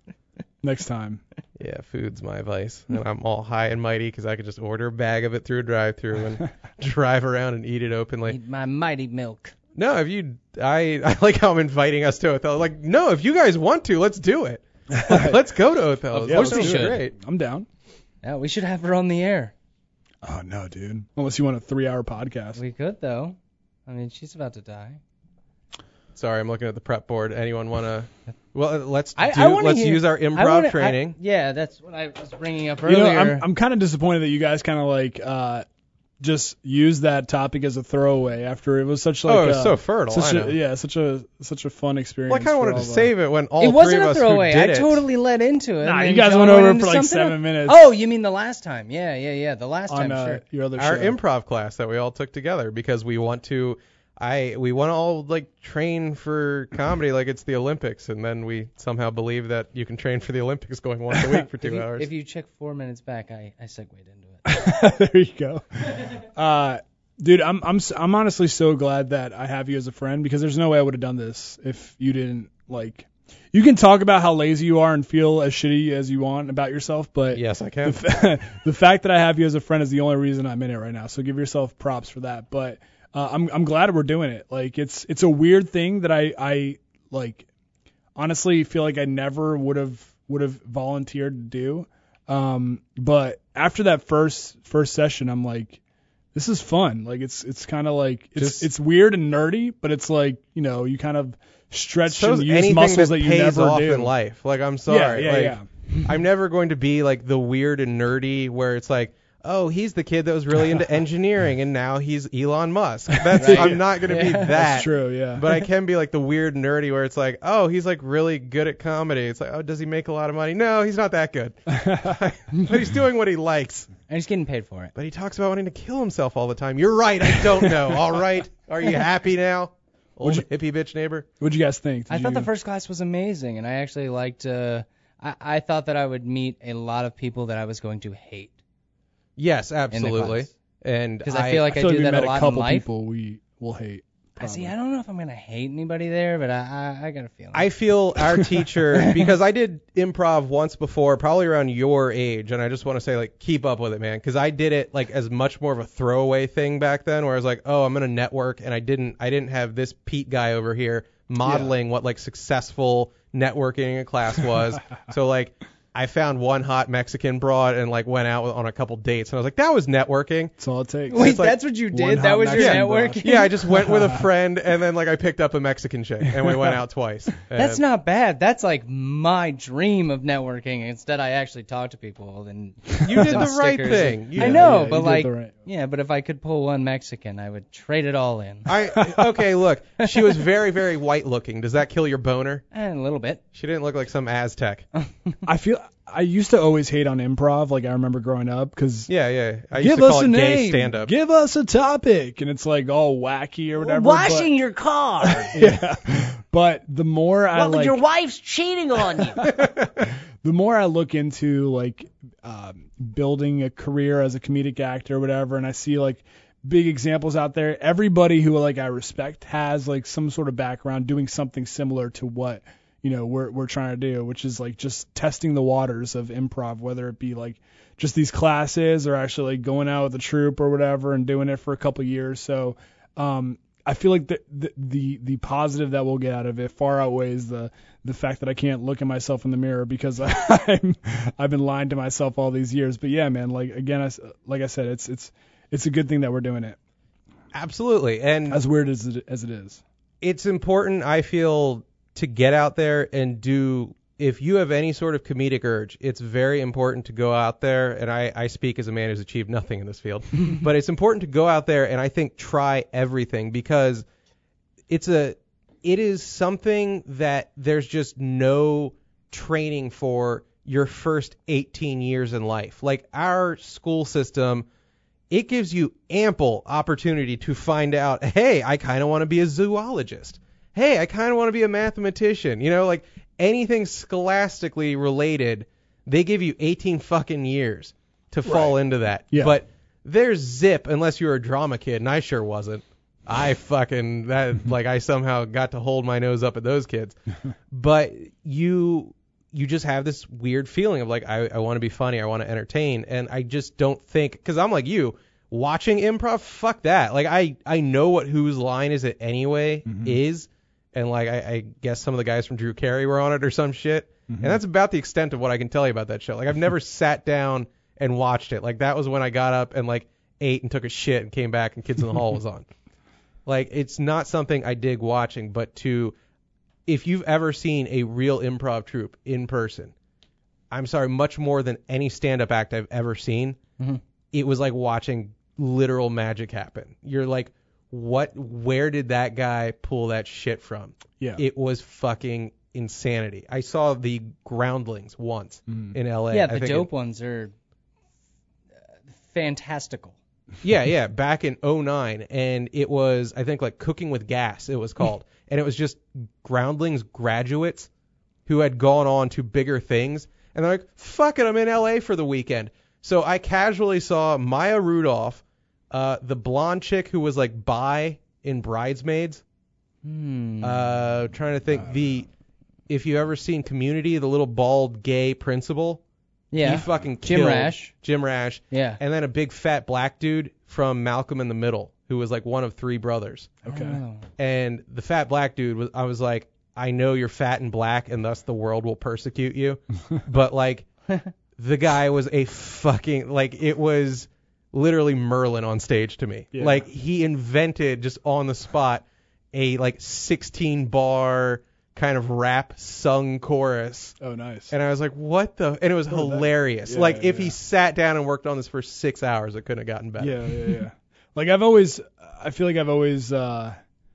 Next time. yeah, food's my vice, and I'm all high and mighty because I could just order a bag of it through a drive-through and drive around and eat it openly. Need my mighty milk. No, if you, I, I like how I'm inviting us to Othello. Like, no, if you guys want to, let's do it. Let's go to Othello. Of course Let's we do it. should. Great. I'm down. Yeah, we should have her on the air. Oh no, dude. Unless you want a three-hour podcast. We could though. I mean, she's about to die. Sorry, I'm looking at the prep board. Anyone want to? Well, let's do. I, I wanna let's hear, use our I improv wanna- I- training. yeah, that's what I was bringing up You earlier. know, I'm I'm kind of disappointed that you guys kind of like uh just used that topic as a throwaway after it was such like oh, it was uh, so fertile. such I a, know. yeah, such a such a fun experience. Well, I kind of for wanted to all of us. save it when all it three wasn't of a us throwaway. who did I it. totally led into it. Nah, and you then guys John went over into for like something seven else. minutes. Oh, you mean the last time? Yeah, yeah, yeah. The last on time, uh, sure. your other Our show. improv class that we all took together because we want to. I we want to all like train for comedy like it's the Olympics, and then we somehow believe that you can train for the Olympics going once a week for two if, you, hours. if you check four minutes back, I, I segued into it. There you go. Uh, dude, I'm I'm s- I'm honestly so glad that I have you as a friend because there's no way I would have done this if you didn't like. You can talk about how lazy you are and feel as shitty as you want about yourself, but yes, I the, can. fa- the fact that I have you as a friend is the only reason I'm in it right now. So give yourself props for that. But uh, I'm I'm glad we're doing it. Like it's it's a weird thing that I I like honestly feel like I never would have would have volunteered to do. Um, but after that first first session, I'm like, this is fun. Like it's it's kind of like it's Just- it's weird and nerdy, but it's like you know you kind of stretch Shows and use anything muscles that, that, you pays never off do. in life. Like I'm sorry. Yeah, yeah, like, yeah. I'm never going to be like the weird and nerdy where it's like, oh, he's the kid that was really into engineering and now he's Elon Musk. That's Right. I'm not going to be Yeah. that. That's true. Yeah. But I can be like the weird nerdy where it's like, oh, he's like really good at comedy. It's like, oh, does he make a lot of money? No, he's not that good. But he's doing what he likes. And he's getting paid for it. But he talks about wanting to kill himself all the time. You're right. I don't know. All right. Are you happy now? Old Would hippie bitch neighbor. What'd you guys think? Did I thought you- the first class was amazing, and I actually liked. Uh, I, I thought that I would meet a lot of people that I was going to hate. Yes, absolutely. class. And Because I, feel like I I, feel like do we that met a lot a in couple life. people we will hate. I see. probably. I don't know if I'm gonna hate anybody there, but I I, I got a feeling. I feel our teacher, because I did improv once before, probably around your age, and I just want to say, like, keep up with it, man, because I did it, like, as much more of a throwaway thing back then, where I was like, oh, I'm going to network, and I didn't I didn't have this Pete guy over here modeling what, like, successful networking in class was. So, like, I found one hot Mexican broad and like went out on a couple dates, and I was like, that was networking. That's all it takes. Wait, It's like that's what you one did? hot That was your Mexican networking? broad. Yeah, I just went with a friend, and then like I picked up a Mexican chick, and we went out twice. That's And- not bad. That's like my dream of networking. Instead, I actually talk to people. And You did some the right stickers. thing. You I did- know, yeah, but you did like, the right- yeah, but if I could pull one Mexican, I would trade it all in. I okay. Look, she was very, very white looking. Does that kill your boner? Eh, a little bit. She didn't look like some Aztec. I feel I used to always hate on improv. Like I remember growing up because Yeah, yeah. I used give to us call a it gay name, stand up. give us a topic, and it's like all wacky or whatever. Washing your car. But, yeah, but the more I Well, like, your wife's cheating on you. the more I look into like um, building a career as a comedic actor or whatever, and I see like big examples out there. Everybody who like I respect has like some sort of background doing something similar to what you know we're we're trying to do, which is like just testing the waters of improv, whether it be like just these classes or actually like going out with a troupe or whatever and doing it for a couple years. So um, I feel like the, the the the positive that we'll get out of it far outweighs the the fact that I can't look at myself in the mirror because I'm I've been lying to myself all these years. But yeah, man, like again, I, like I said, it's it's it's a good thing that we're doing it. Absolutely, and As weird as it, as it is. it's important, I feel, to get out there and do. If you have any sort of comedic urge, it's very important to go out there, and I, I speak as a man who's achieved nothing in this field, but it's important to go out there and I think try everything because it's a, it is something that there's just no training for your first eighteen years in life. Like our school system, it gives you ample opportunity to find out, hey, I kind of want to be a zoologist. Hey, I kind of want to be a mathematician. You know, like anything scholastically related, they give you eighteen fucking years to fall into that. Yeah. But there's zip unless you're a drama kid, and I sure wasn't. I fucking, that like I somehow got to hold my nose up at those kids. But you you just have this weird feeling of like, I, I want to be funny, I want to entertain, and I just don't think, because I'm like you, watching improv, fuck that. Like I, I know what whose line is it anyway is, and like I, I guess some of the guys from Drew Carey were on it or some shit, and that's about the extent of what I can tell you about that show. Like I've never sat down and watched it. Like that was when I got up and like ate and took a shit and came back and Kids in the Hall was on. Like it's not something I dig watching, but to if you've ever seen a real improv troupe in person, I'm sorry, much more than any stand-up act I've ever seen, Mm-hmm. it was like watching literal magic happen. You're like, what? Where did that guy pull that shit from? Yeah. It was fucking insanity. I saw the Groundlings once Mm. in L A. Yeah, I the think dope it- ones are uh, fantastical. Yeah, yeah, back in oh nine, and it was, I think, like Cooking with Gas, it was called. And it was just Groundlings graduates who had gone on to bigger things. And they're like, fuck it, I'm in L A for the weekend. So I casually saw Maya Rudolph, uh, the blonde chick who was like bi in Bridesmaids. Hmm. Uh, trying to think, the, if you ever seen Community, the little bald gay principal. yeah. He fucking Jim killed Rash. Jim Rash. Yeah. And then a big fat black dude from Malcolm in the Middle, who was like one of three brothers. Okay. Oh. And the fat black dude was, I was like, I know you're fat and black, and thus the world will persecute you. But like, the guy was a fucking, like, it was literally Merlin on stage to me. Yeah. Like, he invented just on the spot a like sixteen bar kind of rap sung chorus. Oh, nice. And I was like, what the? And it was Oh, that- hilarious. yeah, like, if yeah. he sat down and worked on this for six hours, it couldn't have gotten better. Yeah, yeah, yeah. Like I've always, I feel like I've always uh,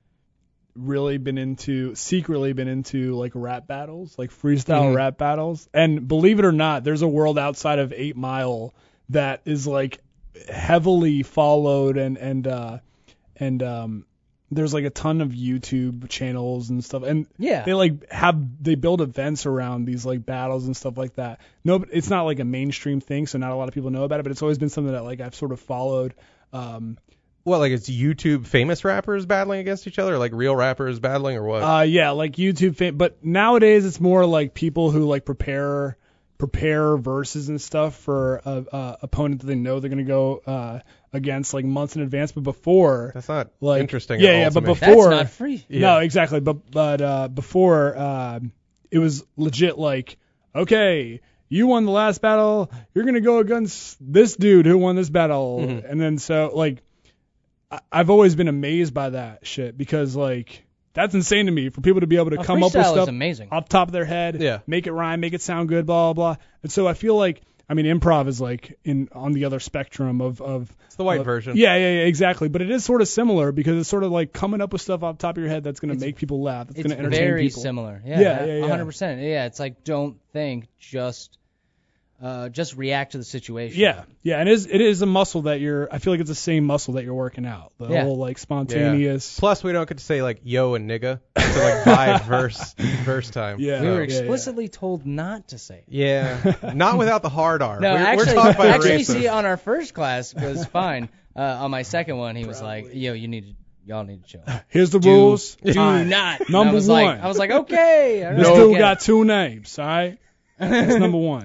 really been into, secretly been into like rap battles, like freestyle Mhm. rap battles. And believe it or not, there's a world outside of Eight Mile that is like heavily followed and and uh, and um, there's like a ton of YouTube channels and stuff. And Yeah. they like have they build events around these like battles and stuff like that. No, it's not like a mainstream thing, so not a lot of people know about it. But it's always been something that like I've sort of followed. Um, What, like it's YouTube famous rappers battling against each other, like real rappers battling, or what? uh, yeah, like YouTube fam- but nowadays it's more like people who like prepare prepare verses and stuff for a, a opponent that they know they're gonna go uh, against like months in advance. But before, That's not like interesting. yeah, at all yeah, to but me. before That's not free. Yeah. No, exactly. But but uh, before um, it was legit like, okay, you won the last battle. You're gonna go against this dude who won this battle, Mhm. and then so like, I- I've always been amazed by that shit because like that's insane to me for people to be able to Oh, come up with freestyle is stuff amazing. off the top of their head, Yeah. make it rhyme, make it sound good, blah blah blah. And so I feel like I mean improv is like in on the other spectrum of of It's the white of- version. Yeah, yeah, yeah, exactly. But it is sort of similar because it's sort of like coming up with stuff off the top of your head that's gonna It's- make people laugh. That's It's gonna entertain very people. similar. Yeah, Yeah, yeah, yeah. one hundred percent. Yeah, it's like don't think, just uh, just react to the situation. Yeah, yeah, and it is it is a muscle that you're. I feel like it's the same muscle that you're working out. The Yeah. whole like spontaneous. Plus, we don't get to say like yo and nigga. So like vibe verse verse time. Yeah. We So- were yeah, yeah. explicitly told not to say it. Yeah. Not without the hard R. No, we're, actually, we're taught by actually, racists. see, on our first class was fine. Uh, on my second one, he was like, "Yo, you need to, y'all need to chill. Here's the Do, rules. do All right. not." And Number I was one. Like, I was like, "Okay." I This don't dude get got it. two names. All right, that's number one.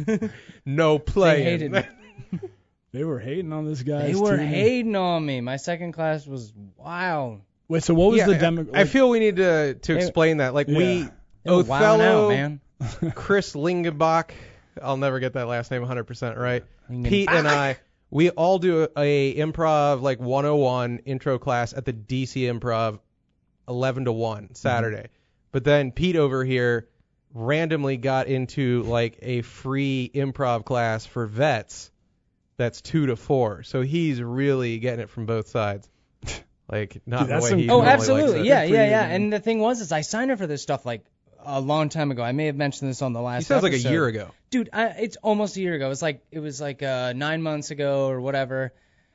No They playing. hated me. They were hating on this guy. They were hating on me. My second class was wild. Wait, so what was Yeah, the I- demo? I feel we need to to They- explain that. Like we Yeah. They were wilding Othello, out, man. Chris Lingenbach, I'll never get that last name one hundred percent right. Lingenbach. Pete and I, we all do a, a improv like one oh one intro class at the D C Improv eleven to one Saturday. But then Pete over here randomly got into like a free improv class for vets that's two to four. So he's really getting it from both sides. Like not Dude, the that's way some- he Oh, normally likes absolutely. it. Yeah, Good for yeah, you, yeah. man. And the thing was, is I signed up for this stuff like a long time ago. I may have mentioned this on the last. He sounds like a episode. year ago. Dude, I, it's almost a year ago. It's like it was like uh, nine months ago or whatever,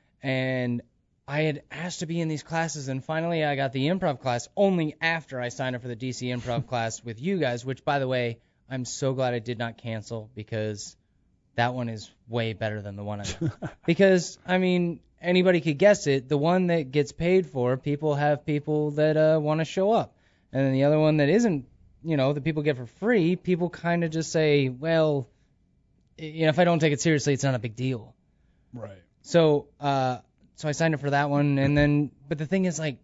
and I had asked to be in these classes, and finally I got the improv class only after I signed up for the D C improv class with you guys. Which, by the way, I'm so glad I did not cancel because that one is way better than the one I. Because I mean, anybody could guess it. The one that gets paid for, people have people that uh, want to show up, and then the other one that isn't. You know, the people get for free, people kind of just say, well, you know, if I don't take it seriously, it's not a big deal. Right. So, uh, so I signed up for that one, and then, but the thing is, like,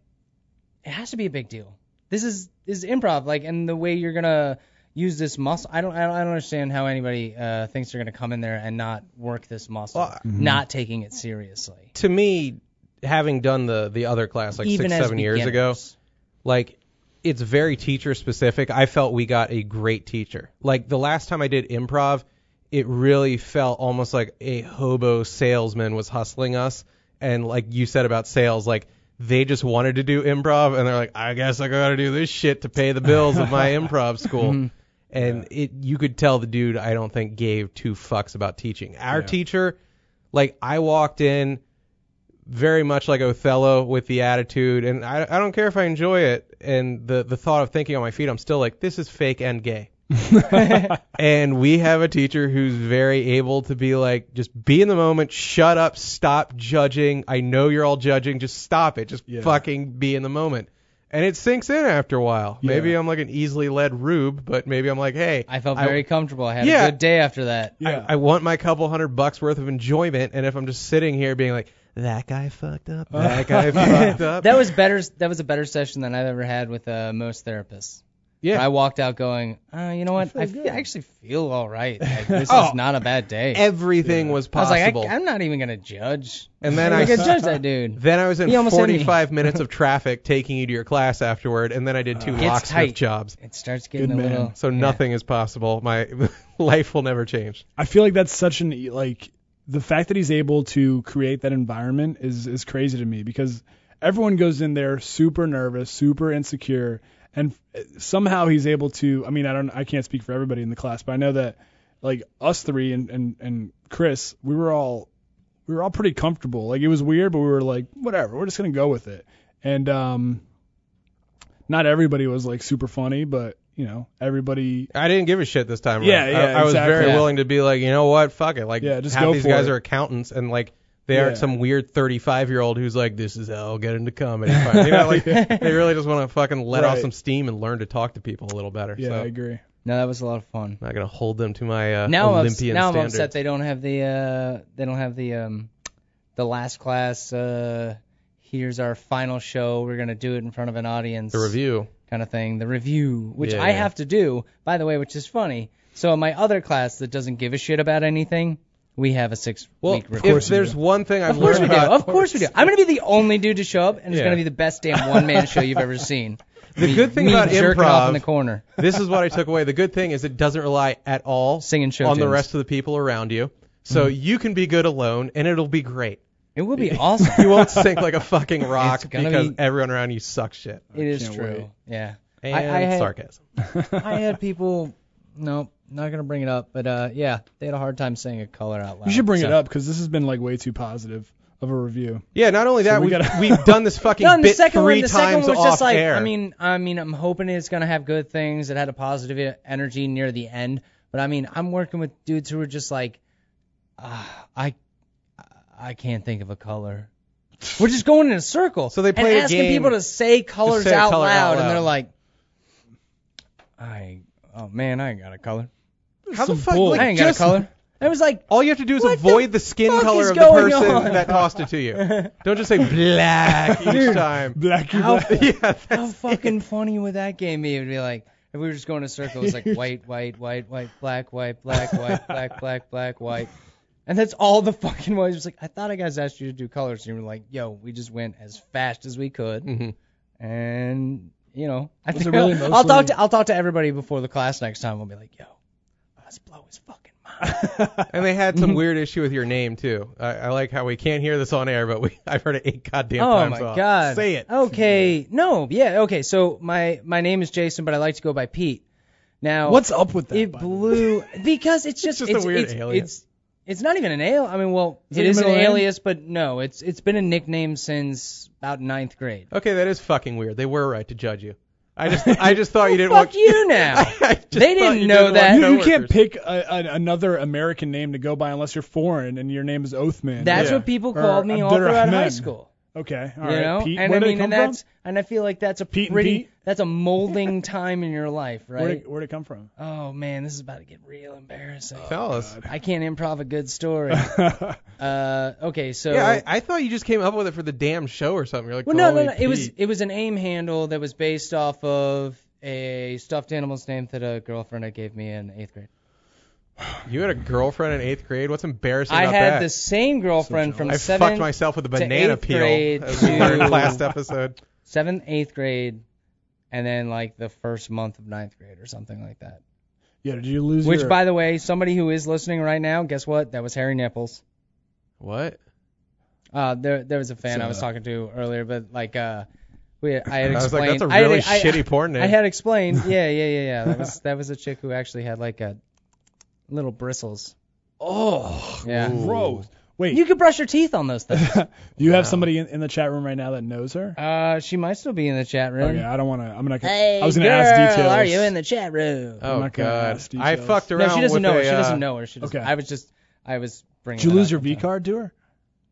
it has to be a big deal. This is this is improv, like, and the way you're gonna use this muscle, I don't, I don't, I don't understand how anybody uh, thinks they're gonna come in there and not work this muscle, Well, not taking it seriously. To me, having done the the other class like Even six as seven years ago, beginners. like it's very teacher specific. I felt we got a great teacher. Like the last time I did improv, it really felt almost like a hobo salesman was hustling us. And like you said about sales, like they just wanted to do improv and they're like, I guess I gotta do this shit to pay the bills of my improv school. Mhm. And it you could tell the dude I don't think gave two fucks about teaching. Our Yeah. teacher, like I walked in very much like Othello with the attitude, and I, I don't care if I enjoy it, and the, the thought of thinking on my feet, I'm still like, this is fake and gay. And we have a teacher who's very able to be like, just be in the moment, shut up, stop judging. I know you're all judging, just stop it, just Yeah. fucking be in the moment. And it sinks in after a while. Yeah. Maybe I'm like an easily led rube, but maybe I'm like, hey, I felt I- very comfortable. I had Yeah. a good day after that. Yeah. I, I want my couple hundred bucks worth of enjoyment, and if I'm just sitting here being like, that guy fucked up, that guy fucked up. That was better. That was a better session than I've ever had with uh, most therapists. Yeah. I walked out going, uh, you know what? feel I good. fe- actually feel all right. Like, this Oh. is not a bad day. Everything Yeah. was I was possible. like, I, I'm not even gonna judge. And then I'm I not gonna judge that dude. Then I was in He almost hit me. forty-five minutes of traffic taking you to your class afterward, and then I did two Gets locksmith tight. jobs. It starts getting Good a man. little. So yeah. nothing is possible. My life will never change. I feel like that's such an like the fact that he's able to create that environment is is crazy to me because everyone goes in there super nervous, super insecure, and somehow he's able to. I mean, I don't, I can't speak for everybody in the class, but I know that like us three and and and Chris, we were all we were all pretty comfortable. Like it was weird, but we were like, whatever, we're just gonna go with it. And um, not everybody was like super funny, but you know, everybody. I didn't give a shit this time. Yeah, around. yeah, I, I was exactly. very Yeah. willing to be like, you know what, fuck it. Like, Yeah, just half go these for guys it. are accountants, and like, they Yeah. aren't some weird thirty-five year old who's like, this is how I'll get into comedy. Fine. You know, like they really just want to fucking let off Right. some steam and learn to talk to people a little better. Yeah, so I agree. No, that was a lot of fun. I'm not gonna hold them to my uh, Now I'm, ups- Olympian now I'm standards. upset they don't have the uh, they don't have the um, the last class. Uh, here's our final show. We're gonna do it in front of an audience. The review. kind of thing, the review, which Yeah, I yeah. have to do, by the way, which is funny. So in my other class that doesn't give a shit about anything, we have a six Well, week if review. there's one thing I've Of course learned we do. about Of course we do. I'm gonna be the only dude to show up, and it's Yeah. gonna be the best damn one man show you've ever seen. The me, good thing me about jerking off in improv- the corner, this is what I took away. The good thing is it doesn't rely at all singing show on the tunes. rest of the people around you. So you can be good alone, and it'll be great. It will be awesome. You won't sink like a fucking rock It's gonna because be- everyone around you sucks shit. It is can't true. wait. Yeah. And I, I had, sarcasm. I had people. No, not gonna bring it up, but uh, yeah, they had a hard time saying a color out loud. You should bring so. it up because this has been like way too positive of a review. Yeah, not only that, we we gotta- we've done this fucking No, and the bit second three one, the second times one was off just like, air. I mean, I mean, I'm hoping it's gonna have good things. It had a positive e- energy near the end, but I mean, I'm working with dudes who are just like, uh, I, I can't think of a color. We're just going in a circle. So they and played a asking game- people to say colors say a out, color loud, out and loud. they're like, I, oh man, I ain't got a color. How the Some fuck? bull. Like, I ain't just, got a color. It was like, All you have to do is What avoid the the, skin fuck color is of the going person on? that tossed it to you. Don't just say black each time. Black, you How- black. Yeah, how that's fucking funny would that game be? It would be like, if we were just going in a circle, it was like white, white, white, white, black, white, black, white, black, black, black, white. And that's all the fucking was. It was like, I thought I guys asked you to do colors. And you were like, yo, we just went as fast as we could. Mhm. And, you know, I Was think it really I'll, I'll mostly- talk to I'll talk to everybody before the class next time. I'll be like, yo, let's blow his fucking mind. And they had some weird issue with your name too. I, I like how we can't hear this on air, but we I've heard it eight goddamn Oh times. my so god. Say it. Okay. No, yeah, okay. So my my name is Jason, but I like to go by Pete. Now What's up with that? it by the way? blew because it's just just a it's weird it's, alias. it's it's not even an alias. I mean, well, Is it it your is an middle name? alias, but no, it's it's been a nickname since about ninth grade. Okay, that is fucking weird. They were right to judge you. I just I just thought you didn't Fuck want. you now. I just They thought didn't you know didn't that. want You, you can't coworkers. pick a, a, another American name to go by unless you're foreign and your name is Oathman. That's Yeah. what people Or called me all throughout high Abdurrahman. school. Okay, all You right. know, Pete, and where I did mean, it come and from? that's and I feel like that's a Pete and pretty Pete? that's a molding time in your life, right? Where'd it, where'd it come from? Oh man, this is about to get real embarrassing. Tell us. I can't improv a good story. uh, okay, so Yeah, I, I thought you just came up with it for the damn show or something. You're like, well, no, call no, me no. It was Pete. it was an AIM handle that was based off of a stuffed animal's name that a girlfriend I gave me in eighth grade. You had a girlfriend in eighth grade. What's embarrassing I about had that? the same girlfriend from I seventh, fucked myself with a to banana eighth peel grade as we learned to- last episode. seventh, eighth grade, and then like the first month of ninth grade or something like that. Yeah, did you lose Which, your... by the way, somebody who is listening right now, guess what? That was Harry Nipples. What? Uh, there, there was a fan I was So- talking to earlier, but like, uh, we, I had I was like, explained. that's a I had- really I- shitty porn name. I had explained. Yeah, yeah, yeah, yeah. That was that was a chick who actually had like a little bristles. Oh, Yeah. gross. Wait, You could brush your teeth on those things. do you have Wow. somebody in, in the chat room right now that knows her? uh, she might still be in the chat room. Okay, I don't want to. I'm not. Gonna, Hey, I was girl, gonna ask details. are you in the chat room? oh not gonna god, ask I details. fucked around. No, she doesn't with know her. a, She uh, doesn't know her. She doesn't. Okay. I was just, I was bringing. Did you that lose up. your V card to her?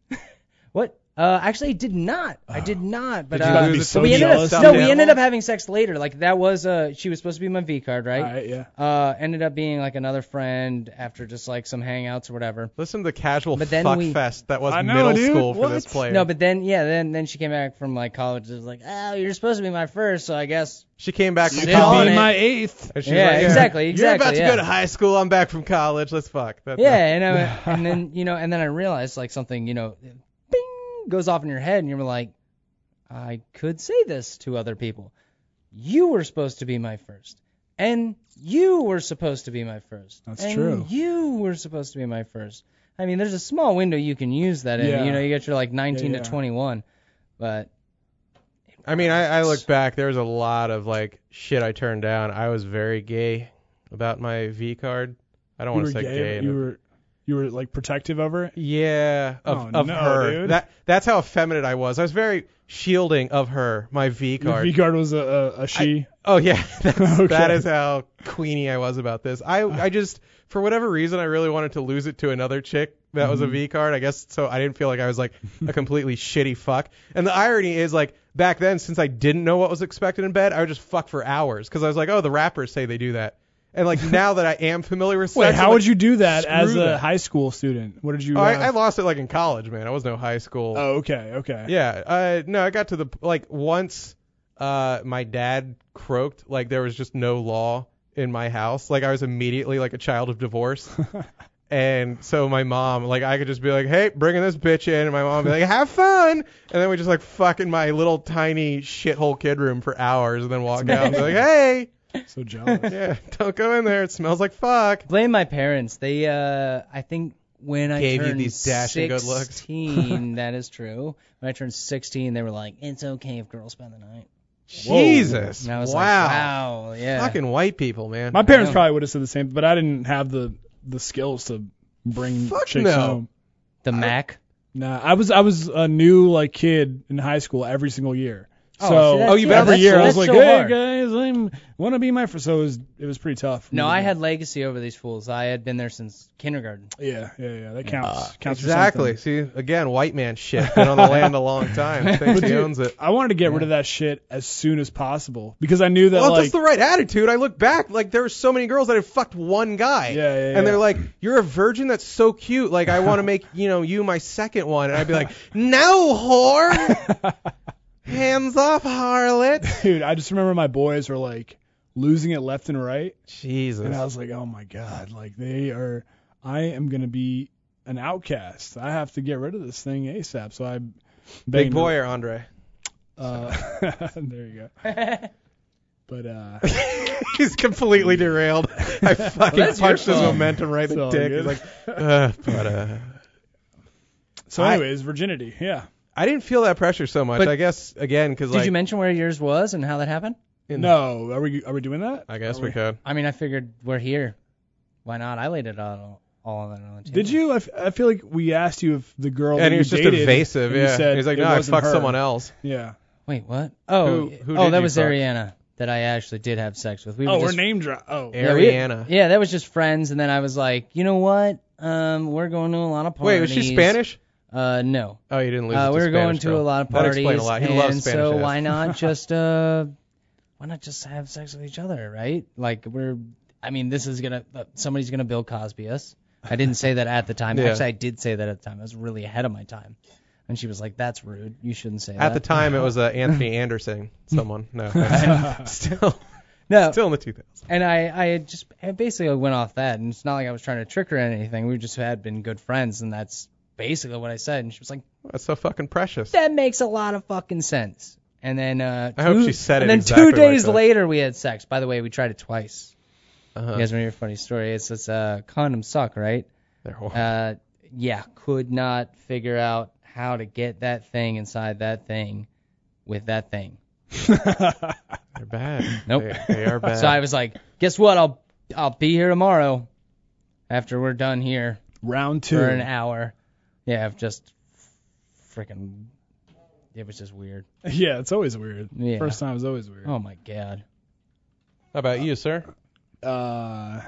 What? Uh, actually, I did not. I did not. But Did you uh, I'd be lose so it we to ended jealous. up, stuffed no, we animal? ended up having sex later. Like that was uh, she was supposed to be my V card, right? All right, yeah. Uh, ended up being like another friend after just like some hangouts or whatever. Listen to the casual But then fuck we- fest that was I know, middle dude. school for What? this player. No, but then yeah, then then she came back from like college. It was like, oh, you're supposed to be my first, so I guess. she came back from Sit Could on college. be it. my eighth. And she's Yeah, like, exactly, You're about exactly, to yeah. go to high school. I'm back from college. Let's fuck. That's Yeah, and I, and then you know, and then I realized like something, you know, bing goes off in your head, and you're like, I could say this to other people. You were supposed to be my first, and you were supposed to be my first. That's and true. You were supposed to be my first. I mean, there's a small window you can use that in. Yeah. You know, you get your like nineteen Yeah, yeah. to twenty-one, but I mean, I, I look back. There was a lot of like shit I turned down. I was very gay about my V card. I don't You want were to say gay. gay. You were, you were like protective over it. Yeah, of, Oh, of no, her. dude. That that's how effeminate I was. I was very shielding of her, my V Your card. V card was a, a, a she. Oh yeah, that's, Okay. that is how queenie I was about this. I I just for whatever reason I really wanted to lose it to another chick that was a V card. I guess so I didn't feel like I was like a completely shitty fuck. And the irony is like back then, since I didn't know what was expected in bed, I would just fuck for hours because I was like, oh, the rappers say they do that. And like now that I am familiar with sex, Wait, I'm how like, would you do that as a screw that. high school student? What did you? Oh, I, have? I lost it like in college, man. I was no high school. Oh, okay, okay. Yeah, uh, no, I got to the like once uh, my dad croaked, like there was just no law in my house. Like I was immediately like a child of divorce. And so my mom, like I could just be like, hey, bringing this bitch in. And my mom would be like, have fun. And then we just like fuck in my little tiny shithole kid room for hours and then walk out and be like, hey. So jealous. Yeah, don't go in there. It smells like fuck. Blame my parents. They, uh, I think when I Gave you turned these dashing good looks. sixteen, that is true. When I turned sixteen, they were like, it's okay if girls spend the night. Jesus. And I was wow. like, wow, yeah. Fucking white people, man. My parents know. probably would have said the same, but I didn't have the the skills to bring Fuck chicks no. home. The Mac. Nah, I was I was a new like kid in high school every single year. Oh, So see, that's- Oh, you yeah, every that's- year I was that's like, so hey hard. guys, I'm want to be my friend. So it was it was pretty tough. for me No, to I do. had legacy over these fools. I had been there since kindergarten. Yeah, yeah, yeah. That counts. counts Exactly. For something. See, again, white man shit. Been on the land a long time. Thinks But he dude, owns it. I wanted to get rid of that shit as soon as possible because I knew that Well, like that's the right attitude. I look back, like there were so many girls that had fucked one guy. Yeah, yeah, yeah. And they're like, "You're a virgin. That's so cute. Like I want to make you know you my second one." And I'd be like, "No, whore. Hands off, harlot." dude, I just remember my boys were like losing it left and right, Jesus. and I was like, oh my god, like they are. I am gonna be an outcast. I have to get rid of this thing ASAP. So I Big boy or Andre? Uh, there you go. But uh, He's completely derailed. I fucking that's your punched his fault. momentum right in the It's all dick. good. He's like, uh, but uh. so I- anyways, virginity. Yeah. I didn't feel that pressure so much. But- I guess again because Did like you mention where yours was and how that happened? in- No, are we are we doing that? I guess Are we could. I mean, I figured we're here. Why not? I laid it all, all on the table. Did you? I, f- I feel like we asked you if the girl And that he you was just dated, evasive. and you Yeah. said He's like, it no, I wasn't fucked her." someone else. Yeah. Wait, what? Oh, Who- who oh, did that you was fuck? Ariana that I actually did have sex with. We Oh, were we're just, name drop. Oh. Aaron. yeah, we- Ariana. yeah, that was just friends, and then I was like, you know what? Um, we're going to a lot of parties. Wait, was she Spanish? Uh, no. Oh, you didn't lose. Uh, it we to were going Spanish to girl. a lot of That parties, explains a lot. He and loves Spanish so ass. why not just uh, why not just have sex with each other, right? Like we're, I mean, this is gonna uh, somebody's gonna Bill Cosby us. I didn't say that at the time. Yeah. Actually, I did say that at the time. I was really ahead of my time. And she was like, "That's rude. You shouldn't say that." At the time, it was uh, Anthony Anderson. Someone. No. still, no. still in the two thousands. And I, I had just I basically went off that, and it's not like I was trying to trick her or anything. We just had been good friends, and that's basically what I said. And she was like, That's so fucking precious. "That makes a lot of fucking sense." And then uh, I hope two- she said and it then exactly two like days that. later, we had sex. By the way, we tried it twice. Uh-huh. You guys want to hear a funny story? It's this uh, condoms suck, right? They're- Uh, yeah, could not figure out how to get that thing inside that thing with that thing. They're bad. Nope. They, they are bad. So I was like, guess what? I'll I'll be here tomorrow after we're done here Round two. for an hour. Yeah, just freaking. It was just weird. Yeah, it's always weird. Yeah. First time is always weird. Oh my god. How about you, sir? Uh,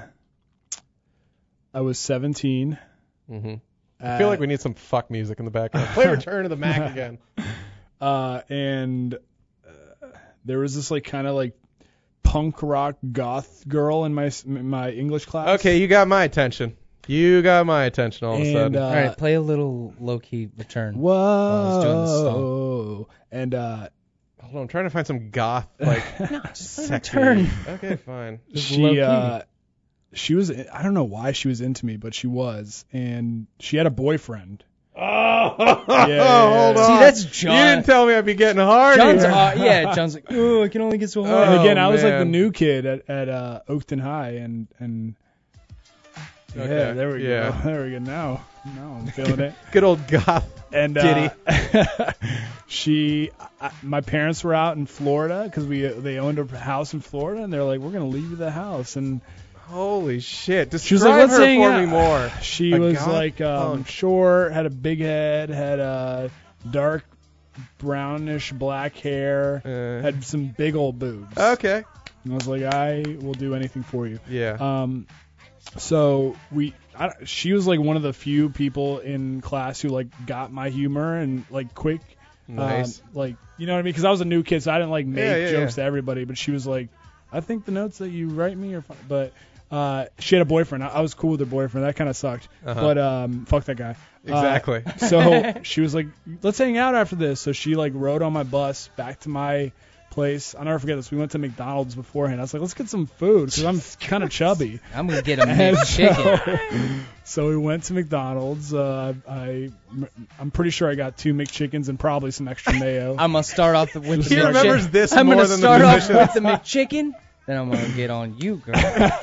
I was seventeen. Mm-hmm. I feel like we need some fuck music in the background. Play Return of the Mac again. Uh, and uh, there was this like kind of like punk rock goth girl in my s- in my English class. Okay, you got my attention. You got my attention all of a And sudden. uh, All right, play a little low key return. I was doing this whoa. And uh, Hold on, I'm trying to find some goth like sexy. Return. Okay, fine. Just low she key. uh, she was I don't know why she was into me, but she was, and she had a boyfriend. Oh, yeah, hold yeah. on. See, that's John. You didn't tell me I'd be getting hard John's, here. uh, yeah, John's like, oh, I can only get so hard. And again, Oh, I was like the man. new kid at at uh, Oakton High, and and yeah, Okay, there we yeah. go, there we go. Now, now I'm feeling it. Good old goth. And uh, she, I, my parents were out in Florida because we they owned a house in Florida, and they're like, we're gonna leave you the house, and Holy shit. Describe she was like, let's her hang for out. me more. She A was goth like um, punk. short, had a big head, had a dark brownish black hair, Uh, had some big old boobs. okay. And I was like, I will do anything for you. Yeah. Um, so we, I, she was like one of the few people in class who like got my humor and like quick, Nice. um, like you know what I mean? Because I was a new kid, so I didn't like make Yeah, yeah, jokes yeah. to everybody. But she was like, I think the notes that you write me are fine. But uh, she had a boyfriend. I, I was cool with her boyfriend. That kind of sucked. Uh-huh. But um, fuck that guy. Uh, Exactly. so she was like, let's hang out after this. So she like rode on my bus back to my place. I'll never forget this. We went to McDonald's beforehand. I was like, let's get some food because I'm kind of chubby. I'm gonna get a And McChicken. So, so we went to McDonald's. Uh, I, I'm pretty sure I got two McChickens and probably some extra mayo. I'm gonna start off the, with the He McChicken. remembers this I'm more gonna than the start off musician. with the McChicken. Then I'm gonna get on you, girl.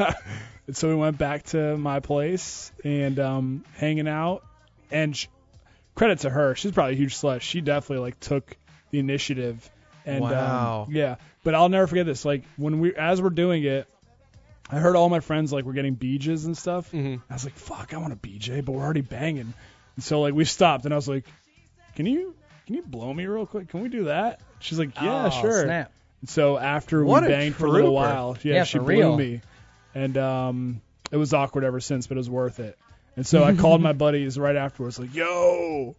And so we went back to my place and um, hanging out. And sh- credit to her, she's probably a huge slut. She definitely like took the initiative. And Wow. um, yeah, but I'll never forget this. Like when we, as we're doing it, I heard all my friends like were getting B Js and stuff. Mhm. I was like, fuck, I want a B J, but we're already banging. And so like we stopped, and I was like, can you can you blow me real quick? Can we do that? She's like, yeah, Oh, sure. Snap. And so after What we a banged for a little trooper. while, yeah, Yeah, she for blew real. me, and um, it was awkward ever since, but it was worth it. And so I called my buddies right afterwards, like, yo,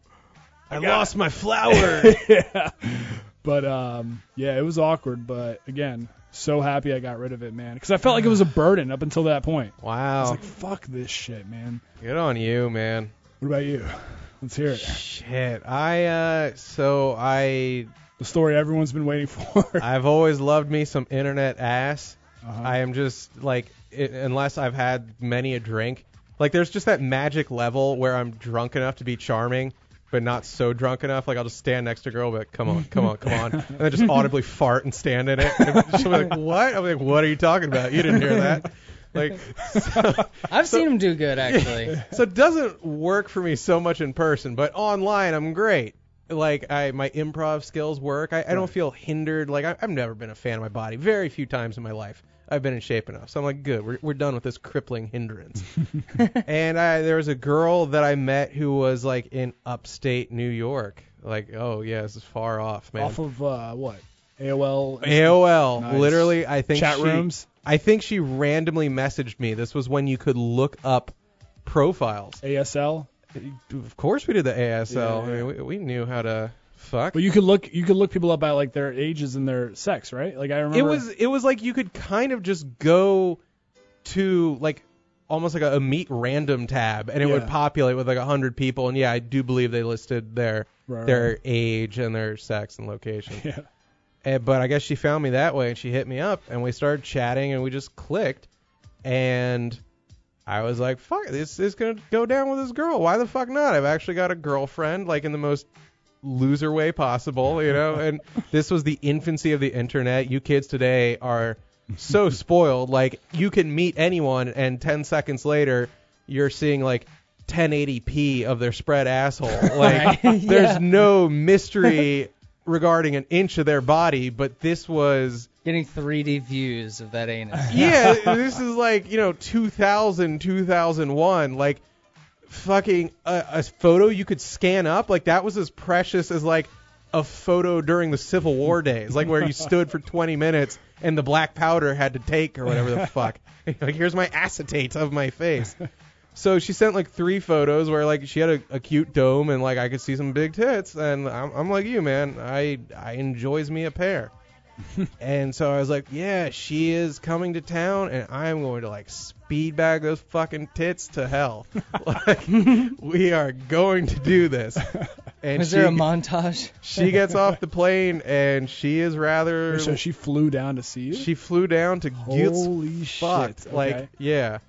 I got- lost my flower. yeah. But um, yeah, it was awkward. But again, so happy I got rid of it, man, because I felt like it was a burden up until that point. I was Wow. like, fuck this shit, man. Good on you, man. What about you? Let's hear it. Shit. I uh so I The story everyone's been waiting for. I've always loved me some internet ass. Uh-huh. I am just like it, unless I've had many a drink, like there's just that magic level where I'm drunk enough to be charming, but not so drunk enough. Like I'll just stand next to a girl, but come on, come on, come on, and then just audibly fart and stand in it. And she'll be like, "What?" I'm like, "What are you talking about? You didn't hear that." Like, so, I've seen him do good, actually. so it doesn't work for me so much in person, but online I'm great. Like I, my improv skills work. I, I don't feel hindered. Like I, I've never been a fan of my body. Very few times in my life I've been in shape enough. So I'm like, good. We're we're done with this crippling hindrance. And I, there was a girl that I met who was like in upstate New York. Like, oh yeah, this is far off, man. Off of uh, what? A O L. A O L. Nice. Literally, I think Chat she, rooms? I think she randomly messaged me. This was when you could look up profiles. A S L. Of course we did the A S L. Yeah, yeah. I mean, we, we knew how to fuck. But you could look you could look people up by like their ages and their sex, right? Like I remember It was it was like you could kind of just go to like almost like a, a meet random tab, and it would Yeah. populate with like a hundred people. And yeah, I do believe they listed their Right, their right. age and their sex and location. Yeah. And, but I guess she found me that way, and she hit me up, and we started chatting, and we just clicked. And I was like, fuck, this is going to go down with this girl. Why the fuck not? I've actually got a girlfriend, like in the most loser way possible, you know? And this was the infancy of the internet. You kids today are so spoiled. Like, you can meet anyone, and ten seconds later, you're seeing, like, ten eighty p of their spread asshole. Like, Right. there's Yeah. no mystery regarding an inch of their body, but this was... Getting three D views of that anus. Yeah, this is like, you know, two thousand, two thousand one, like fucking a, a photo you could scan up. Like that was as precious as like a photo during the Civil War days, like where you stood for twenty minutes and the black powder had to take or whatever the fuck. Like, here's my acetate of my face. So she sent like three photos where like she had a, a cute dome and like I could see some big tits, and I'm, I'm like you, man. I I enjoys me a pair. And so I was like, yeah, she is coming to town, and I'm going to like speed bag those fucking tits to hell. Like, we are going to do this. And Was she, there a montage? she gets off the plane, and she is rather. So she flew down to see you? She flew down to get Holy fucked. shit. Like, Okay. yeah.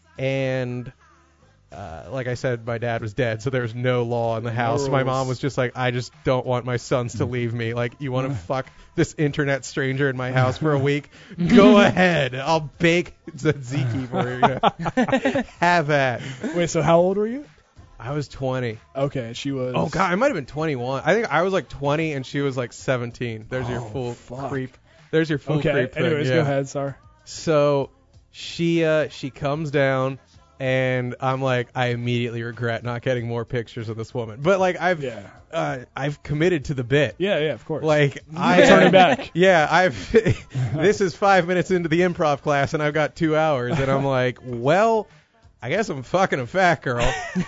And uh, like I said, my dad was dead, so there was no law in the house. My mom was just like, I just don't want my sons to leave me. Like, you want to fuck this internet stranger in my house for a week? Go ahead. I'll bake tzatziki for you. you know. Have at. Wait, so how old were you? I was twenty. Okay, she was. Oh, God, I might have been twenty-one. I think I was like twenty, and she was like seventeen. There's your Oh, full fuck. creep. There's your full Okay, creep thing. anyways, yeah. go ahead, sorry. So she uh, she comes down, and I'm like, I immediately regret not getting more pictures of this woman. But like I've Yeah. uh, I've committed to the bit. Yeah, yeah, of course. Like I Turning back. Yeah, I've this is five minutes into the improv class, and I've got two hours, and I'm like, well, I guess I'm fucking a fat girl.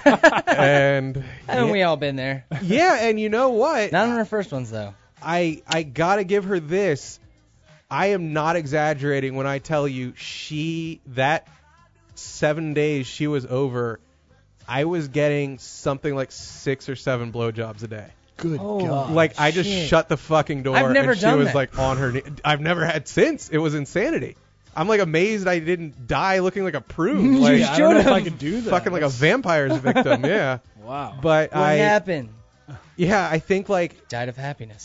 And Haven't yeah, we all been there? yeah, and you know what? Not on our first ones, though. I I gotta give her this. I am not exaggerating when I tell you she that seven days she was over, I was getting something like six or seven blowjobs a day. Good Oh, God. Like I just shit. shut the fucking door I've never and she done was that. like on her knee. I've never had since. It was insanity. I'm like amazed I didn't die looking like a prude. Like Yeah, I don't know if I should've. could do that. fucking like a That's- vampire's victim. Yeah. Wow. But What I happened? yeah, I think like Died of happiness.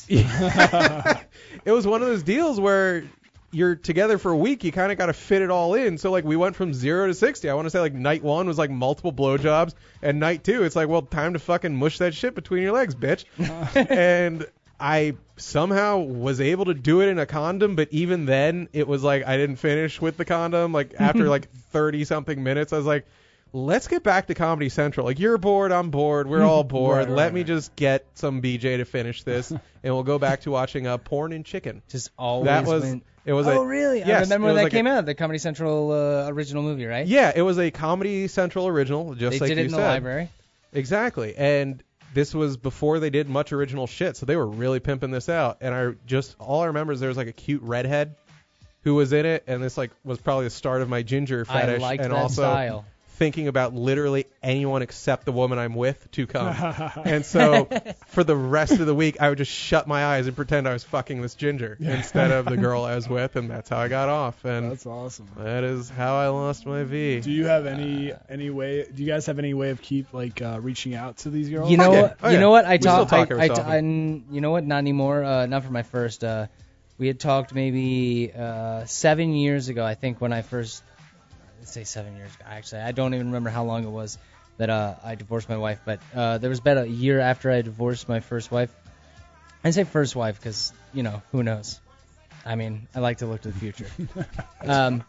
it was one of those deals where you're together for a week, you kind of got to fit it all in. So like we went from zero to sixty. I want to say like night one was like multiple blowjobs, and night two it's like, well, time to fucking mush that shit between your legs, bitch. And I somehow was able to do it in a condom, but even then it was like I didn't finish with the condom. Like after like thirty something minutes, I was like, let's get back to Comedy Central. Like you're bored, I'm bored, we're all bored. Right, right, Let me right. just get some B J to finish this, and we'll go back to watching uh, porn and chicken. Just always That was went. it was Oh a really? I yes, remember it when was that like came a- out, the Comedy Central uh, original movie, right? Yeah, it was a Comedy Central original, just They like did you it in said. the library. Exactly. And this was before they did much original shit, so they were really pimping this out. And I just all I remember is there was like a cute redhead who was in it, and this like was probably the start of my ginger fetish, I liked and that also style. thinking about literally anyone except the woman I'm with to come. And so for the rest of the week, I would just shut my eyes and pretend I was fucking this ginger instead of the girl I was with, and that's how I got off. And That's awesome. that is how I lost my V. Do you have any any way? Do you guys have any way of keep like uh, reaching out to these girls? You know Okay. what? Oh, you yeah. know what? I We still talked. talk I, every I, so t- often. I- n- you know what? Not anymore. Uh, not for my first. Uh, we had talked maybe uh, seven years ago. I think when I first. Let's say seven years ago. Actually, I don't even remember how long it was that uh, I divorced my wife. But uh, there was about a year after I divorced my first wife. I say first wife because you know who knows. I mean, I like to look to the future. um,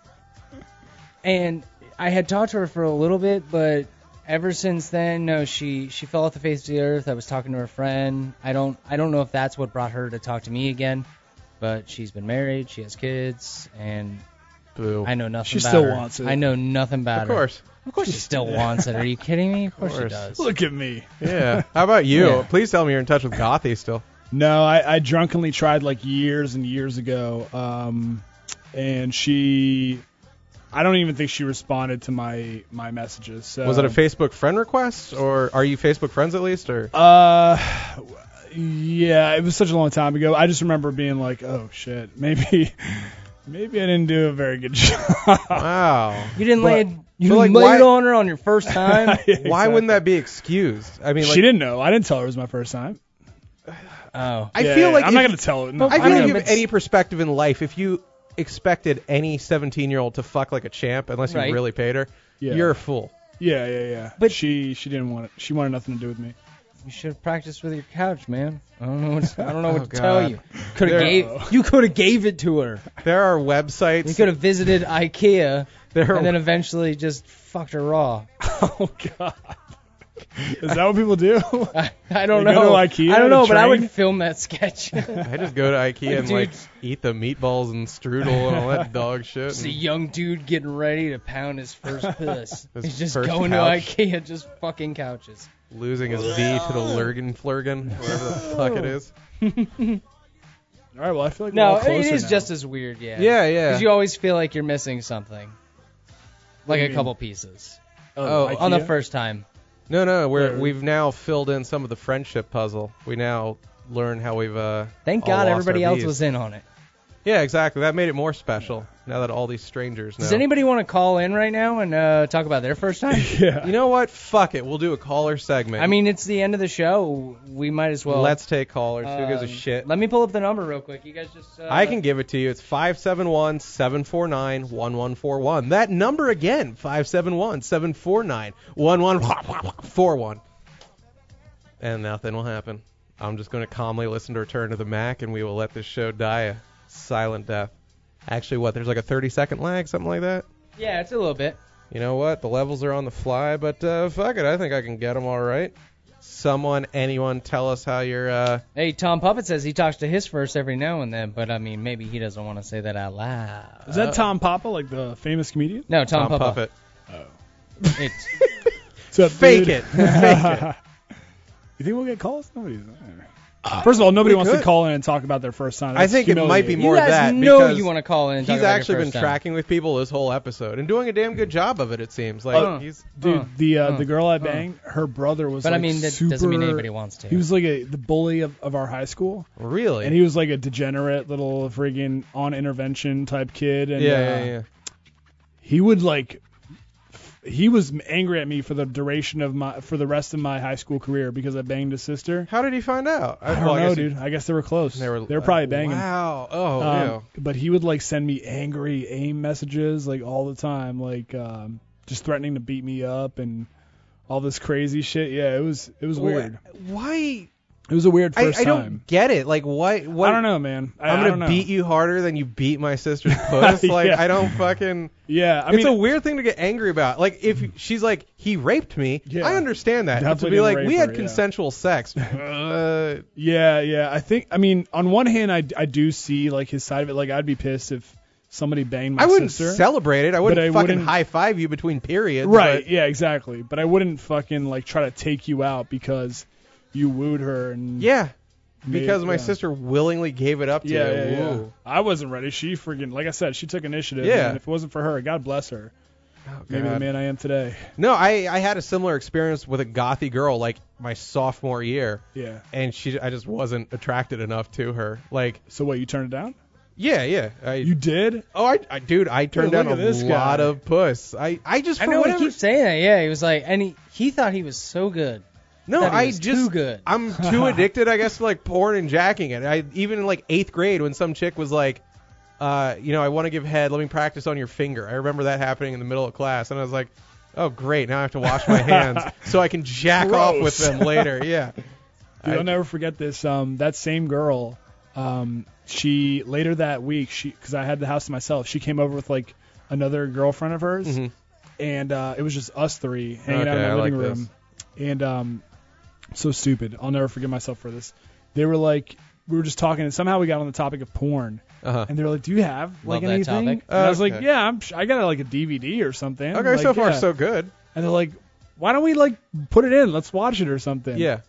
and I had talked to her for a little bit, but ever since then, no, she she fell off the face of the earth. I was talking to her friend. I don't I don't know if that's what brought her to talk to me again, but she's been married, she has kids, and Boo. I know nothing She about still her. wants it. I know nothing about Of her. course. Of course she still wants it. Are you kidding me? Of course, she course. does. Look at me. Yeah. How about you? Yeah. Please tell me you're in touch with Gothy still. No, I, I drunkenly tried like years and years ago, um, and she, I don't even think she responded to my my messages. So, Was it a Facebook friend request, or are you Facebook friends at least, or? Uh, yeah, it was such a long time ago. I just remember being like, oh shit, maybe, maybe I didn't do a very good job. Wow. You didn't But- lay it, you but, like, laid why- on her on your first time. Why wouldn't that be excused? I mean, like, She didn't know. I didn't tell her it was my first time. Oh. I Yeah, feel yeah, like I'm if- not gonna tell her. No, I feel I like mean, you have but- any perspective in life, if you expected any seventeen-year-old to fuck like a champ, unless you Right. really paid her, Yeah. you're a fool. Yeah, yeah, yeah. But- But she she didn't want it. She wanted nothing to do with me. You should have practiced with your couch, man. I don't know what I don't know what Oh, to tell God. you. Could have There- gave you could have gave it to her. There are websites. You could have visited IKEA There are, and then eventually just fucked her raw. Oh God. Is that what people do? I, I don't You know. go to IKEA I don't to know, but I train? would film that sketch. I just go to IKEA and Dude. like eat the meatballs and strudel and all that dog shit. It's a and- young dude getting ready to pound his first puss. His He's just first going couch. to IKEA, just fucking couches. losing his V to the Lurgan Flurgan, whatever the fuck it is. All right. Well, I feel like we're No, all it closer is now. just as weird, yeah. Yeah, yeah. Because you always feel like you're missing something. What Like do a you couple pieces. Oh, On the IKEA? first time. No, no, we're Where- we've now filled in some of the friendship puzzle. We now learn how we've uh. Thank all God lost everybody our else Vs. was in on it. Yeah, exactly. That made it more special. Now that all these strangers know. Does anybody want to call in right now and uh, talk about their first time? Yeah. You know what? Fuck it. We'll do a caller segment. I mean, it's the end of the show. We might as well. let's take callers. Who gives a um, shit? Let me pull up the number real quick. You guys just. Uh, I can give it to you. It's five seven one, seven four nine, one one four one. That number again, five seven one, seven four nine, one one four one. And nothing will happen. I'm just going to calmly listen to Return to the Mac, and we will let this show die a silent death. Actually, what, there's like a thirty second lag, something like that? Yeah, it's a little bit. You know what? The levels are on the fly, but uh, fuck it. I think I can get them all right. Someone, anyone, tell us how you're... Uh, Hey, Tom Puppet says he talks to his first every now and then, but I mean, maybe he doesn't want to say that out loud. Is that Tom Papa, like the famous comedian? No, Tom, Tom Puppet. Puppet. It's, What's up, Fake dude? it. Fake it. You think we'll get calls? Nobody's there. First of all, nobody We wants could. to call in and talk about their first time. I That's think it might be humiliating. more you of guys that know because you want to call in and talk he's about your actually been first time. tracking with people this whole episode and doing a damn good job of it. It seems like Uh, he's Dude, Uh, the uh, uh, the girl I banged, her brother was But like I mean, that super, doesn't mean anybody wants to. He was like a the bully of, of our high school, really. and he was like a degenerate little friggin' on intervention type kid. And yeah, uh, yeah, yeah. he would like f- he was angry at me for the duration of my for the rest of my high school career because I banged his sister. How did he find out? I don't well, I know, guess he- dude. I guess they were close. They were, probably banging. Wow. Oh, Um, yeah. But he would like send me angry AIM messages like all the time, like um, just threatening to beat me up and all this crazy shit. Yeah, it was it was weird. Why? It was a weird I, first I don't time. get it. Like, what? What? I don't know, man. I, I'm I don't gonna know. beat you harder than you beat my sister's puss. Like, Yeah. I don't fucking. Yeah, I it's mean, a weird thing to get angry about. Like, if she's like, he raped me, Yeah. I understand that. But to Definitely be didn't like, rape we her, had yeah. consensual sex. uh, yeah, yeah. I think. I mean, on one hand, I, I do see like his side of it. Like, I'd be pissed if somebody banged my I wouldn't sister. celebrate it. I wouldn't I fucking wouldn't- high five you between periods. Right. but- Yeah. Exactly. But I wouldn't fucking like try to take you out because you wooed her and yeah. made- Because my yeah. sister willingly gave it up to Yeah, you. yeah, yeah. Woo. I wasn't ready. She friggin', like I said, she took initiative. Yeah. And if it wasn't for her, God bless her. Oh, Maybe the God. man I am today. No, I, I had a similar experience with a gothy girl like my sophomore year, Yeah. and she I just wasn't attracted enough to her. Like, So what? You turned it down? yeah, yeah. I, You did? oh, I, I dude, I turned look down at a this lot guy. of puss. I, I just I for know whatever. he keeps saying that. Yeah, he was like, and he, he thought he was so good. no, thought he I was just too good. I'm too addicted, I guess, to like porn and jacking it. I even in like eighth grade when some chick was like, uh, you know, I want to give head. Let me practice on your finger. I remember that happening in the middle of class, and I was like, oh great, now I have to wash my hands so I can jack off with Gross. them later. Yeah. Dude, I- I'll never forget this. Um, that same girl, um, she later that week, she because I had the house to myself, she came over with like another girlfriend of hers, Mhm. and uh, it was just us three hanging out Okay, in I my like living room. And um, so stupid. I'll never forgive myself for this. They were like, we were just talking, and somehow we got on the topic of porn. Uh-huh. And they were like, "Do you have like Love that anything?" topic. And I was like, Okay. "Yeah, I'm, sh- I got like a D V D or something." Okay, Like, so far yeah. so good. And they're like, "Why don't we like put it in? Let's watch it or something." Yeah.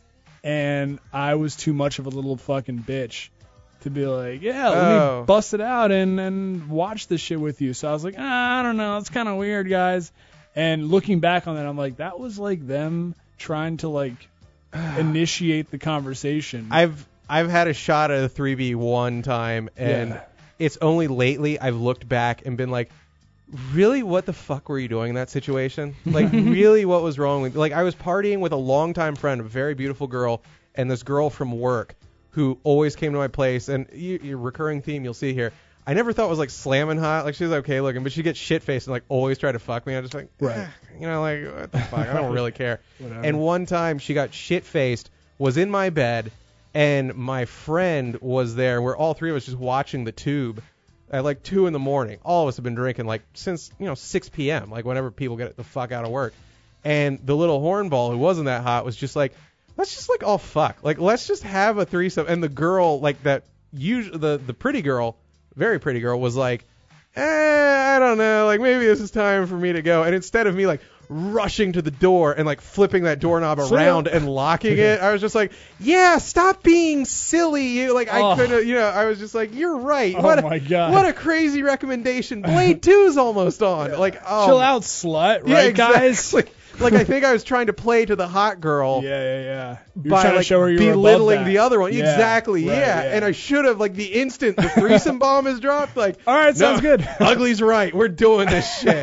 And I was too much of a little fucking bitch to be like, "Yeah, let Oh. me bust it out and and watch this shit with you." So I was like, ah, "I don't know, it's kind of weird, guys." And looking back on that, I'm like, that was like them trying to like initiate the conversation. I've I've had a shot at a three v one time, and Yeah. it's only lately I've looked back and been like, really, what the fuck were you doing in that situation? Like, really, what was wrong with? Like, I was partying with a longtime friend, a very beautiful girl, and this girl from work who always came to my place, and you, your recurring theme you'll see here. I never thought was like slamming hot. Like, she was okay looking, but she gets shit faced and like always try to fuck me. I'm just like, Right. eh, you know, like what the fuck? I don't really care. Whatever. And one time she got shit faced, was in my bed, and my friend was there. We're all three of us just watching the tube at like two in the morning. All of us have been drinking like since you know six p.m. like whenever people get the fuck out of work. And the little hornball who wasn't that hot was just like, let's just like all fuck. Like let's just have a threesome. And the girl like that, usually the the pretty girl, very pretty girl, was like, eh, I don't know. Like maybe this is time for me to go. And instead of me like rushing to the door and like flipping that doorknob So- around and locking it, I was just like, yeah, stop being silly. You like I Oh. couldn't, you know, I was just like, you're right. Oh what a, my God. what a crazy recommendation. Blade two's almost on. Like, oh, Chill out, slut. yeah, Right, guys? exactly. Like I think I was trying to play to the hot girl. Yeah, yeah, yeah. You're By trying like to show her you were above belittling that. the other one, Yeah, exactly, right, yeah. And I should have like the instant the threesome bomb is dropped, like, All right, no, sounds good. Ugly's right, we're doing this shit.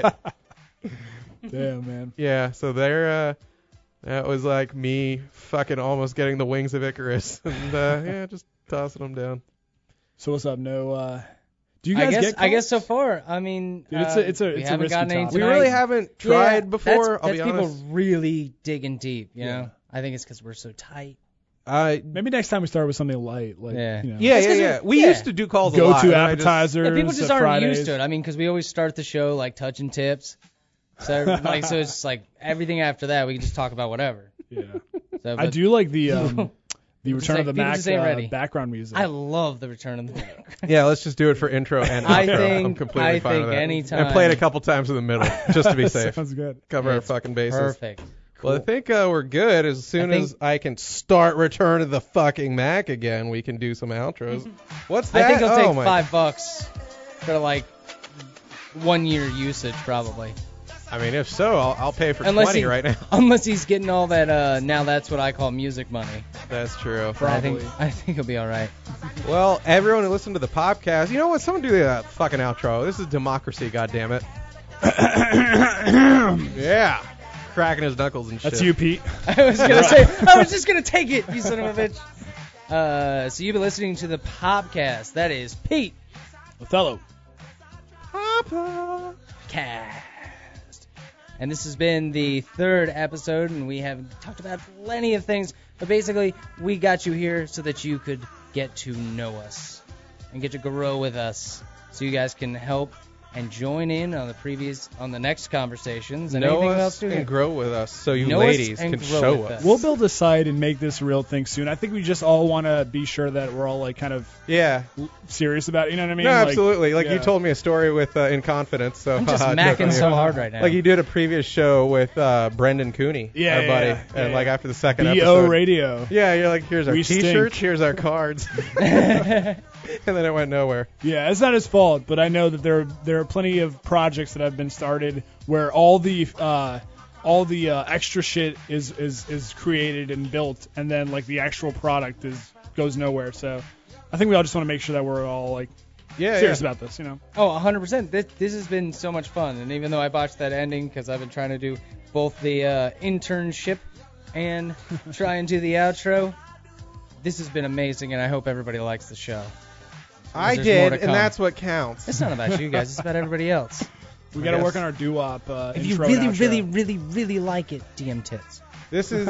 Damn, man. Yeah, so there, uh, that was like me fucking almost getting the wings of Icarus, and uh, yeah, just tossing them down. So what's up? No, uh, do you I guys guess get I guess so calls? far. I mean, Dude, it's uh, a- it's a- we it's a haven't risky gotten any topic. We tonight. really haven't Yeah, tried before. That's, I'll that's be people honest. really digging deep. You Yeah. know, I think it's because we're so tight. Uh, Maybe next time we start with something light, like Yeah. you know, yeah, That's yeah, 'cause yeah. we- We yeah. used to do calls a lot. go-to and I just- appetizers. Yeah, people just uh, aren't Fridays. used to it. I mean, because we always start the show like touching tips. So like, so it's like everything after that we can just talk about whatever. Yeah. So, I but do like the um, the Just Return like- of the people Mac just ain't uh, ready. background music. I love the Return of the Mac. Yeah, let's just do it for intro and I outro. think- I'm completely I fine think with that. anytime- And play it a couple times in the middle, just to be safe. Sounds good. Cover our It's fucking bases. Perfect. Well, I think uh, we're good. As soon I think- as I can start Return to the fucking Mac again, we can do some outros. What's that? I think it'll oh, take my. five bucks for like one year usage, probably. I mean, if so, I'll, I'll pay for Unless twenty he- right now. Unless he's getting all that. Uh, now that's what I call music money. That's true. I think I think he'll be all right. Well, everyone who listened to the podcast, you know what? Someone do that fucking outro. This is democracy, goddammit. Yeah. Cracking his knuckles and shit. That's you, Pete. I was gonna say. I was just gonna take it, you son of a bitch. Uh, so you've been listening to the Popcast. That is Pete Othello. Papa. Cast. And this has been the third episode, and we have talked about plenty of things. But basically, we got you here so that you could get to know us and get to grow with us, so you guys can help and join in on the previous, on the next conversations and Know anything us else to and hear. grow with us so you Know us ladies and can grow show with us. us. We'll build a site and make this a real thing soon. I think we just all want to be sure that we're all like kind of Yeah. serious about it. You know what I mean? No, Like, absolutely. Like you yeah. told me a story with uh, in confidence. So I'm just haha, macking joking so here. hard right now. Like you did a previous show with uh, Brendan Cooney, Yeah, our yeah, buddy, yeah, and yeah. like after the second B O episode, Radio. yeah, you're like, here's our We T-shirts, stink. here's our cards, and then it went nowhere. Yeah, it's not his fault, but I know that there there are plenty of projects that have been started where all the uh, all the uh, extra shit is, is is created and built, and then like the actual product is goes nowhere. So I think we all just want to make sure that we're all like Yeah, serious yeah. about this, you know. Oh, one hundred percent. This, this has been so much fun. And even though I botched that ending because I've been trying to do both the uh, internship and try and do the outro, this has been amazing, and I hope everybody likes the show. I There's more did, to and come. that's what counts. It's not about you guys. It's about everybody else. We I got to guess. work on our doo-wop uh, If you intro really, and outro. really, really, really like it, D M tits. This is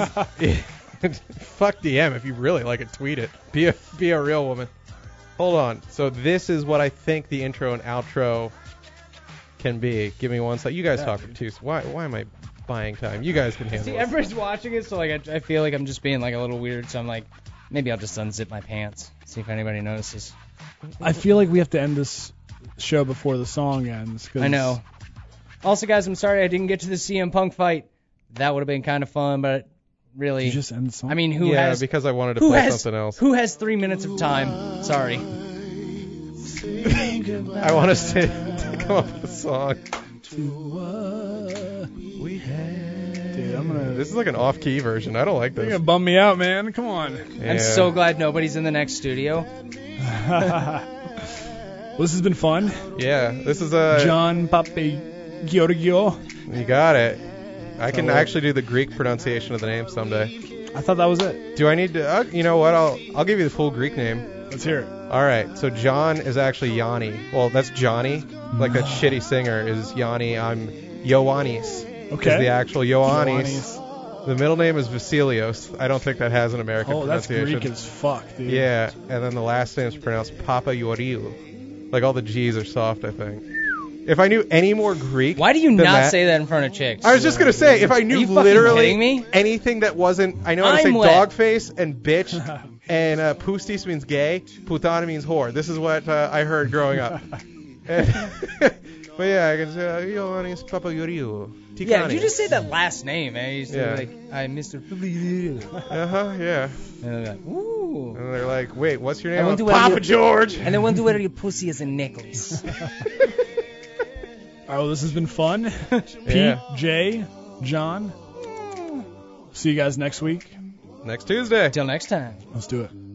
fuck D M. If you really like it, tweet it. Be a be a real woman. Hold on. So this is what I think the intro and outro can be. Give me one sec. You guys Yeah, talk for dude. two. Why why am I buying time? You guys can handle See, it. everybody's watching it, so like I, I feel like I'm just being like a little weird. So I'm like, maybe I'll just unzip my pants, see if anybody notices. I feel like we have to end this show before the song ends. 'cause I know. Also, guys, I'm sorry I didn't get to the C M Punk fight. That would have been kind of fun, but really, You just end the song. I mean, who yeah, has because I wanted to who play has something else. who has three minutes of time? Sorry. I want us to, to come up with a song. dude, I'm gonna. This is like an off-key version. I don't like You're this. gonna bum me out, man. Come on. Yeah. I'm so glad nobody's in the next studio. Well, this has been fun. Yeah, this is a. John Pape Giorgio. You got it. I can So, uh, actually do the Greek pronunciation of the name someday. I thought that was it. Do I need to? Uh, you know what? I'll I'll give you the full Greek name. Let's hear it. All right. So John is actually Yanni. Well, that's Johnny. Like that shitty singer is Yanni. I'm Ioannis. Okay. Is the actual Ioannis. Ioannis. The middle name is Vasilios. I don't think that has an American Oh, that's pronunciation. Greek as fuck, dude. Yeah, and then the last name is pronounced Papa Ioriou. Like all the G's are soft, I think. If I knew any more Greek, Why do you than not that- say that in front of chicks? I was just gonna say, if I knew Are you fucking literally kidding me? anything that wasn't, I know how to I'm say wet. dog face and bitch, and uh, pustis means gay, putana means whore. This is what uh, I heard growing up. And- but yeah, I can say, uh, Ioannis Papa Ioriou. Yeah, did you just say that last name, man? You used to Yeah. be like, I'm Mister Uh huh, yeah. And they're like, ooh. And they're like, wait, what's your I name? want to I'm wear Papa your- George. And I want to wear your pussy as a necklace. All right, well, this has been fun. Pete, Yeah. Jay, John. See you guys next week. Next Tuesday. Till next time. Let's do it.